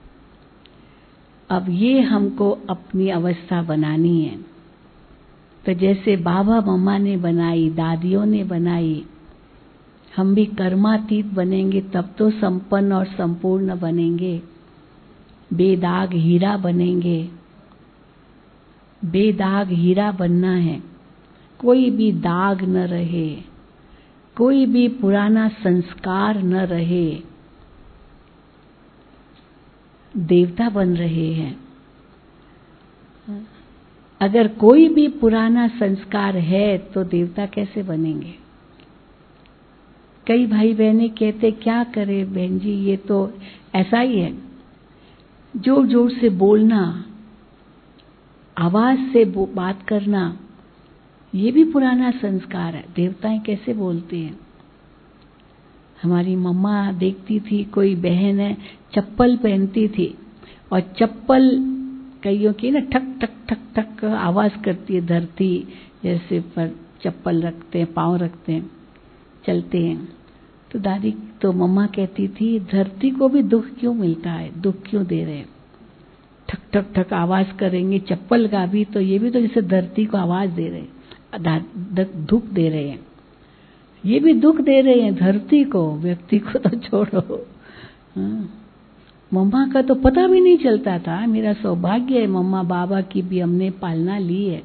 Speaker 2: अब ये हमको अपनी अवस्था बनानी है। तो जैसे बाबा मम्मा ने बनाई, दादियों ने बनाई, हम भी कर्मातीत बनेंगे तब तो संपन्न और संपूर्ण बनेंगे, बेदाग हीरा बनेंगे। बेदाग हीरा बनना है, कोई भी दाग न रहे, कोई भी पुराना संस्कार न रहे। देवता बन रहे हैं। अगर कोई भी पुराना संस्कार है तो देवता कैसे बनेंगे? कई भाई बहनें कहते क्या करें बहन जी, ये तो ऐसा ही है। जोर जोर से बोलना, आवाज से बात करना, ये भी पुराना संस्कार है। देवताएं कैसे बोलते हैं? हमारी मम्मा देखती थी, कोई बहन है चप्पल पहनती थी, और चप्पल कईयों की ना ठक ठक ठक ठक आवाज करती है, धरती जैसे पर चप्पल रखते हैं, पांव रखते हैं, चलते हैं। तो दादी तो मम्मा कहती थी धरती को भी दुख क्यों मिलता है, दुख क्यों दे रहे हैं? ठक ठक ठक आवाज करेंगे चप्पल का भी, तो ये भी तो जैसे धरती को आवाज दे रहे हैं, दुख दे रहे हैं। ये भी दुख दे रहे हैं धरती को, व्यक्ति को तो छोड़ो। मम्मा का तो पता भी नहीं चलता था। मेरा सौभाग्य है मम्मा बाबा की भी हमने पालना ली है।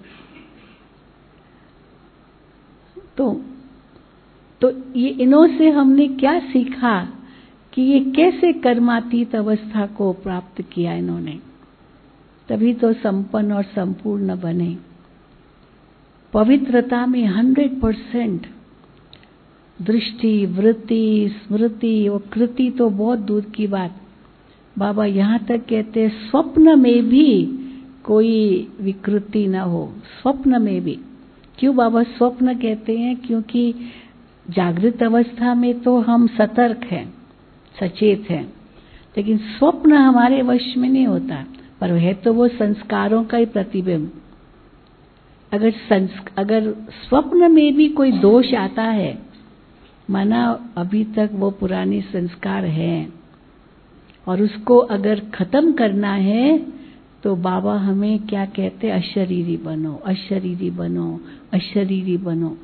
Speaker 2: तो ये इन्हों से हमने क्या सीखा कि ये कैसे कर्मातीत अवस्था को प्राप्त किया इन्होंने, तभी तो संपन्न और संपूर्ण बने। पवित्रता में 100%, दृष्टि, वृत्ति, स्मृति और कृति तो बहुत दूर की बात। बाबा यहाँ तक कहते हैं स्वप्न में भी कोई विकृति ना हो, स्वप्न में भी। क्यों बाबा स्वप्न कहते हैं? क्योंकि जागृत अवस्था में तो हम सतर्क हैं, सचेत हैं, लेकिन स्वप्न हमारे वश में नहीं होता, पर है तो वो संस्कारों का ही प्रतिबिंब। अगर स्वप्न में भी कोई दोष आता है, माना अभी तक वो पुराने संस्कार हैं और उसको अगर खत्म करना है, तो बाबा हमें क्या कहते? अशरीरी बनो, अशरीरी बनो, अशरीरी बनो।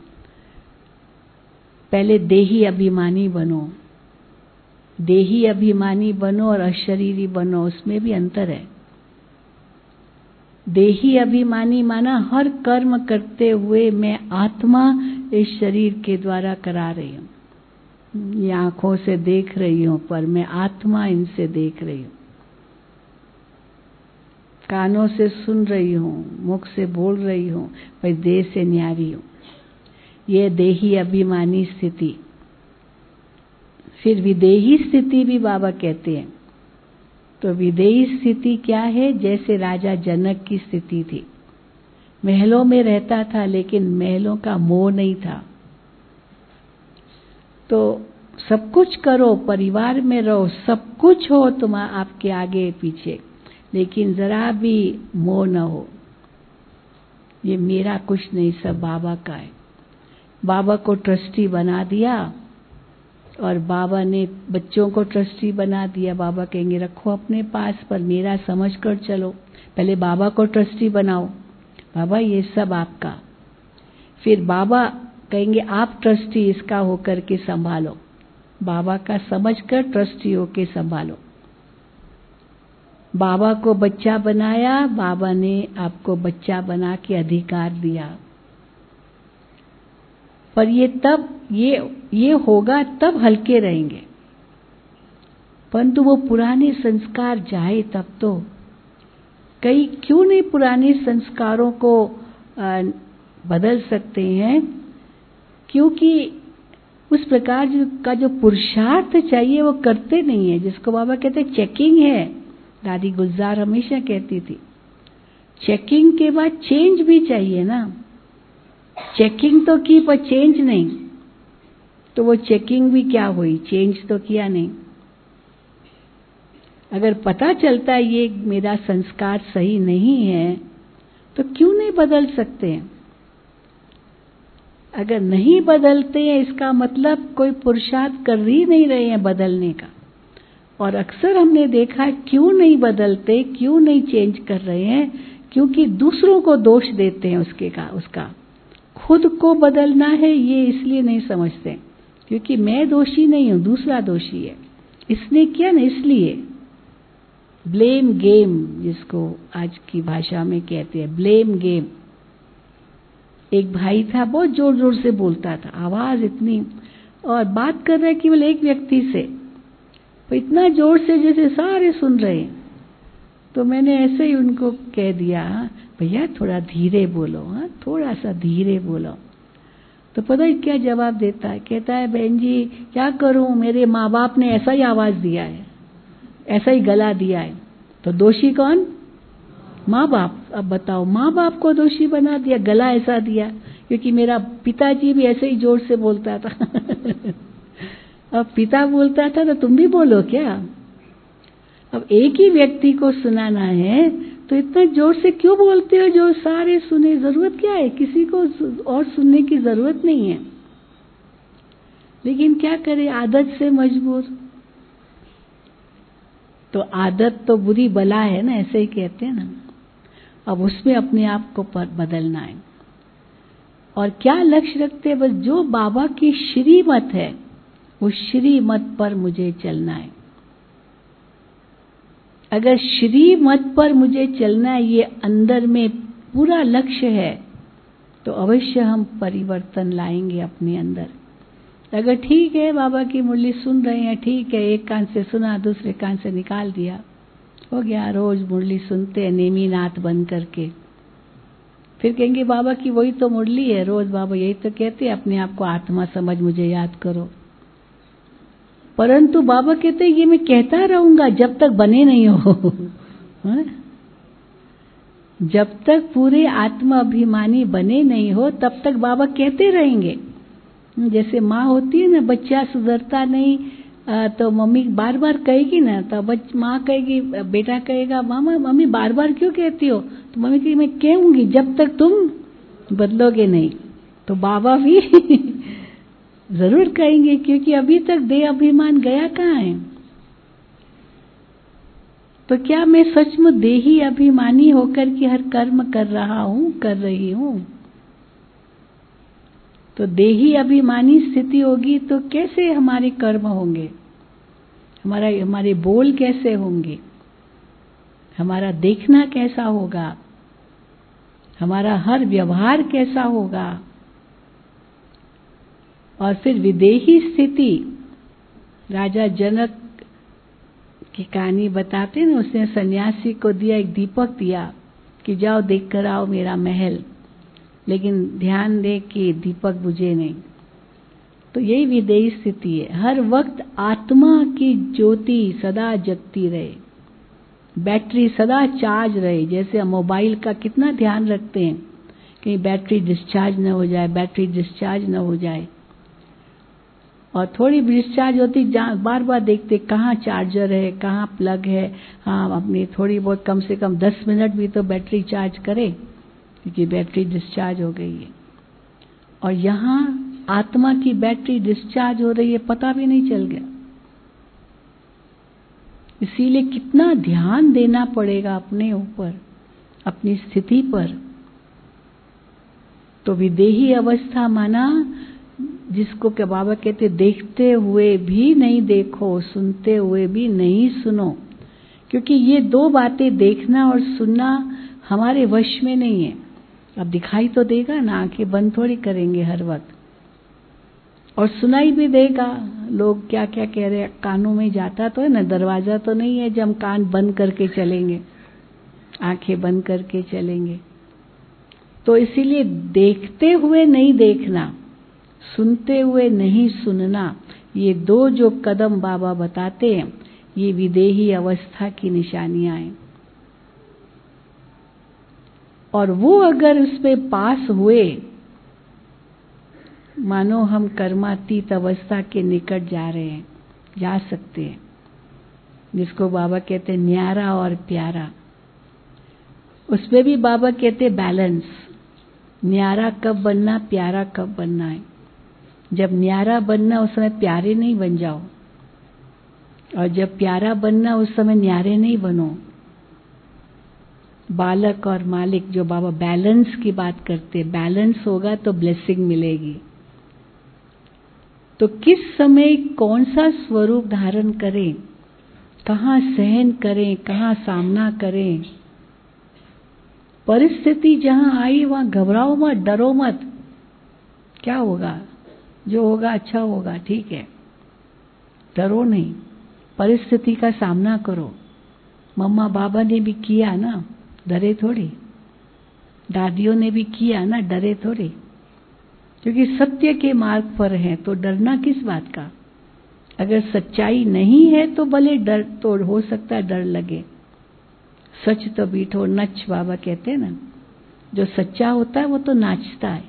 Speaker 2: पहले देही अभिमानी बनो, देही अभिमानी बनो और अशरीरी बनो, उसमें भी अंतर है। देही अभिमानी माना हर कर्म करते हुए मैं आत्मा इस शरीर के द्वारा करा रही हूँ, ये आंखों से देख रही हूँ पर मैं आत्मा इनसे देख रही हूँ, कानों से सुन रही हूँ, मुख से बोल रही हूँ, पर देह से न्यारी हूँ। ये देही अभिमानी स्थिति। फिर विदेही स्थिति भी बाबा कहते हैं। तो विदेही स्थिति क्या है? जैसे राजा जनक की स्थिति थी। महलों में रहता था लेकिन महलों का मोह नहीं था। तो सब कुछ करो, परिवार में रहो, सब कुछ हो आपके आगे पीछे, लेकिन जरा भी मोह न हो, ये मेरा कुछ नहीं, सब बाबा का है। बाबा को ट्रस्टी बना दिया और बाबा ने बच्चों को ट्रस्टी बना दिया। बाबा कहेंगे रखो अपने पास, पर मेरा समझ कर चलो। पहले बाबा को ट्रस्टी बनाओ, बाबा ये सब आपका। फिर बाबा कहेंगे आप ट्रस्टी इसका होकर के संभालो, बाबा का समझकर ट्रस्टी होके संभालो। बाबा को बच्चा बनाया, बाबा ने आपको बच्चा बना के अधिकार दिया। पर ये होगा तब हल्के रहेंगे, परंतु वो पुराने संस्कार जाए तब तो। कई क्यों नहीं पुराने संस्कारों को बदल सकते हैं? क्योंकि उस प्रकार का जो पुरुषार्थ चाहिए वो करते नहीं है, जिसको बाबा कहते चेकिंग है। दादी गुलजार हमेशा कहती थी चेकिंग के बाद चेंज भी चाहिए ना। चेकिंग तो की पर चेंज नहीं, तो वो चेकिंग भी क्या हुई, चेंज तो किया नहीं। अगर पता चलता है ये मेरा संस्कार सही नहीं है तो क्यों नहीं बदल सकते हैं? अगर नहीं बदलते हैं इसका मतलब कोई पुरुषार्थ कर ही नहीं रहे हैं बदलने का। और अक्सर हमने देखा क्यों नहीं बदलते, क्यों नहीं चेंज कर रहे हैं, क्योंकि दूसरों को दोष देते हैं उसका। खुद को बदलना है ये इसलिए नहीं समझते, क्योंकि मैं दोषी नहीं हूं, दूसरा दोषी है, इसने किया ना इसलिए। ब्लेम गेम जिसको आज की भाषा में कहते हैं, ब्लेम गेम। एक भाई था, बहुत जोर जोर से बोलता था, आवाज इतनी, और बात कर रहा है केवल एक व्यक्ति से, तो इतना जोर से जैसे सारे सुन रहे हैं। तो मैंने ऐसे ही उनको कह दिया भैया थोड़ा धीरे बोलो, हाँ थोड़ा सा धीरे बोलो। तो पता है क्या जवाब देता है? कहता है बहन जी क्या करूं, मेरे माँ बाप ने ऐसा ही आवाज दिया है, ऐसा ही गला दिया है। तो दोषी कौन? माँ बाप। अब बताओ, माँ बाप को दोषी बना दिया, गला ऐसा दिया, क्योंकि मेरा पिताजी भी ऐसे ही जोर से बोलता था। अब पिता बोलता था तो तुम भी बोलो क्या? अब एक ही व्यक्ति को सुनाना है तो इतना जोर से क्यों बोलते हो जो सारे सुने? जरूरत क्या है? किसी को और सुनने की जरूरत नहीं है। लेकिन क्या करें, आदत से मजबूर। तो आदत तो बुरी बला है ना, ऐसे ही कहते हैं ना। अब उसमें अपने आप को बदलना है। और क्या लक्ष्य रखते हैं? बस जो बाबा की श्रीमत है उस श्रीमत पर मुझे चलना है। अगर श्रीमत पर मुझे चलना है, ये अंदर में पूरा लक्ष्य है, तो अवश्य हम परिवर्तन लाएंगे अपने अंदर। अगर ठीक है बाबा की मुरली सुन रहे हैं, ठीक है, एक कान से सुना दूसरे कान से निकाल दिया, हो गया, रोज मुरली सुनते हैं नेमी नाथ बन करके। फिर कहेंगे बाबा की वही तो मुरली है, रोज बाबा यही तो कहते हैं अपने आप को आत्मा समझ मुझे याद करो। परंतु बाबा कहते हैं ये मैं कहता रहूंगा जब तक बने नहीं हो। जब तक पूरे आत्मा अभिमानी बने नहीं हो तब तक बाबा कहते रहेंगे। जैसे माँ होती है ना, बच्चा सुधरता नहीं तो मम्मी बार बार कहेगी ना, तो माँ कहेगी, बेटा कहेगा मामा मम्मी बार बार क्यों कहती हो? तो मम्मी कहेगी मैं कहूंगी जब तक तुम बदलोगे नहीं। तो बाबा भी जरूर कहेंगे, क्योंकि अभी तक देह अभिमान गया कहाँ है? तो क्या मैं सचमुच देही अभिमानी होकर के हर कर्म कर रहा हूं, कर रही हूं? तो देही अभिमानी स्थिति होगी तो कैसे हमारे कर्म होंगे, हमारे बोल कैसे होंगे, हमारा देखना कैसा होगा, हमारा हर व्यवहार कैसा होगा? और फिर विदेही स्थिति, राजा जनक की कहानी बताते ना, उसने सन्यासी को दिया, एक दीपक दिया कि जाओ देख कर आओ मेरा महल, लेकिन ध्यान दे कि दीपक बुझे नहीं। तो यही विदेही स्थिति है, हर वक्त आत्मा की ज्योति सदा जगती रहे, बैटरी सदा चार्ज रहे। जैसे हम मोबाइल का कितना ध्यान रखते हैं कि बैटरी डिस्चार्ज न हो जाए, बैटरी डिस्चार्ज न हो जाए। और थोड़ी डिस्चार्ज होती, बार बार देखते कहाँ चार्जर है, कहाँ प्लग है। हाँ, अपनी थोड़ी बहुत कम से कम 10 मिनट भी तो बैटरी चार्ज करें, क्योंकि बैटरी डिस्चार्ज हो गई है। और यहाँ आत्मा की बैटरी डिस्चार्ज हो रही है, पता भी नहीं चल गया। इसीलिए कितना ध्यान देना पड़ेगा अपने ऊपर, अपनी स्थिति पर। तो विदेही अवस्था माना जिसको के बाबा कहते देखते हुए भी नहीं देखो, सुनते हुए भी नहीं सुनो, क्योंकि ये दो बातें, देखना और सुनना, हमारे वश में नहीं है। अब दिखाई तो देगा ना, आंखें बंद थोड़ी करेंगे हर वक्त, और सुनाई भी देगा लोग क्या क्या कह रहे हैं, कानों में जाता तो है ना, दरवाजा तो नहीं है जब हम कान बंद करके चलेंगे, आंखें बंद करके चलेंगे। तो इसीलिए देखते हुए नहीं देखना, सुनते हुए नहीं सुनना, ये दो जो कदम बाबा बताते हैं, ये विदेही अवस्था की निशानियां हैं। और वो अगर उसमें पास हुए, मानो हम कर्मातीत अवस्था के निकट जा रहे हैं, जा सकते हैं, जिसको बाबा कहते हैं न्यारा और प्यारा। उसमें भी बाबा कहते बैलेंस, न्यारा कब बनना, प्यारा कब बनना है। जब न्यारा बनना उस समय प्यारे नहीं बन जाओ, और जब प्यारा बनना उस समय न्यारे नहीं बनो। बालक और मालिक, जो बाबा बैलेंस की बात करते, बैलेंस होगा तो ब्लेसिंग मिलेगी। तो किस समय कौन सा स्वरूप धारण करें, कहाँ सहन करें, कहाँ सामना करें। परिस्थिति जहां आई वहां घबराओ मत, डरो मत, क्या होगा, जो होगा अच्छा होगा, ठीक है, डरो नहीं, परिस्थिति का सामना करो। मम्मा बाबा ने भी किया ना, डरे थोड़ी, दादियों ने भी किया ना, डरे थोड़ी, क्योंकि सत्य के मार्ग पर हैं, तो डरना किस बात का। अगर सच्चाई नहीं है तो भले डर, तो हो सकता है डर लगे, सच तो बीठो नच, बाबा कहते हैं ना, जो सच्चा होता है वो तो नाचता है।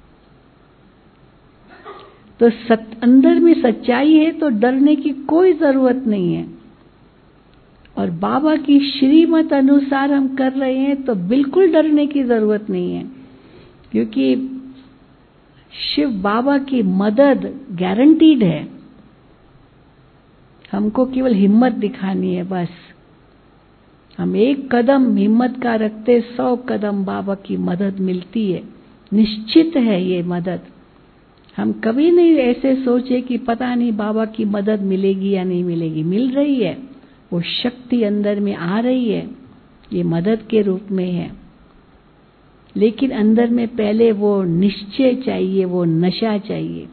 Speaker 2: तो अंदर में सच्चाई है तो डरने की कोई जरूरत नहीं है। और बाबा की श्रीमत अनुसार हम कर रहे हैं तो बिल्कुल डरने की जरूरत नहीं है, क्योंकि शिव बाबा की मदद गारंटीड है। हमको केवल हिम्मत दिखानी है बस। हम एक कदम हिम्मत का रखते, 100 कदम बाबा की मदद मिलती है, निश्चित है ये मदद। हम कभी नहीं ऐसे सोचे कि पता नहीं बाबा की मदद मिलेगी या नहीं मिलेगी, मिल रही है, वो शक्ति अंदर में आ रही है, ये मदद के रूप में है। लेकिन अंदर में पहले वो निश्चय चाहिए, वो नशा चाहिए,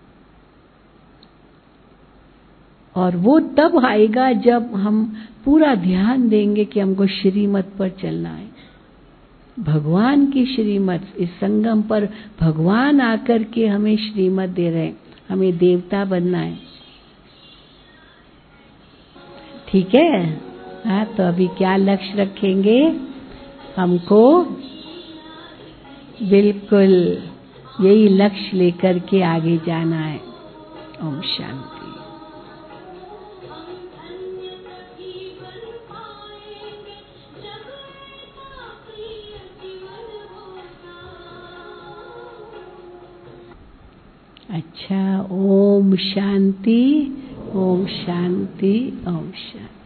Speaker 2: और वो तब आएगा जब हम पूरा ध्यान देंगे कि हमको श्रीमत पर चलना है, भगवान की श्रीमत। इस संगम पर भगवान आकर के हमें श्रीमत दे रहे हैं, हमें देवता बनना है, ठीक है। हाँ, तो अभी क्या लक्ष्य रखेंगे, हमको बिल्कुल यही लक्ष्य लेकर के आगे जाना है। ओम शांति। अच्छा, ओम शांति, ओम शांति, ओम शांति।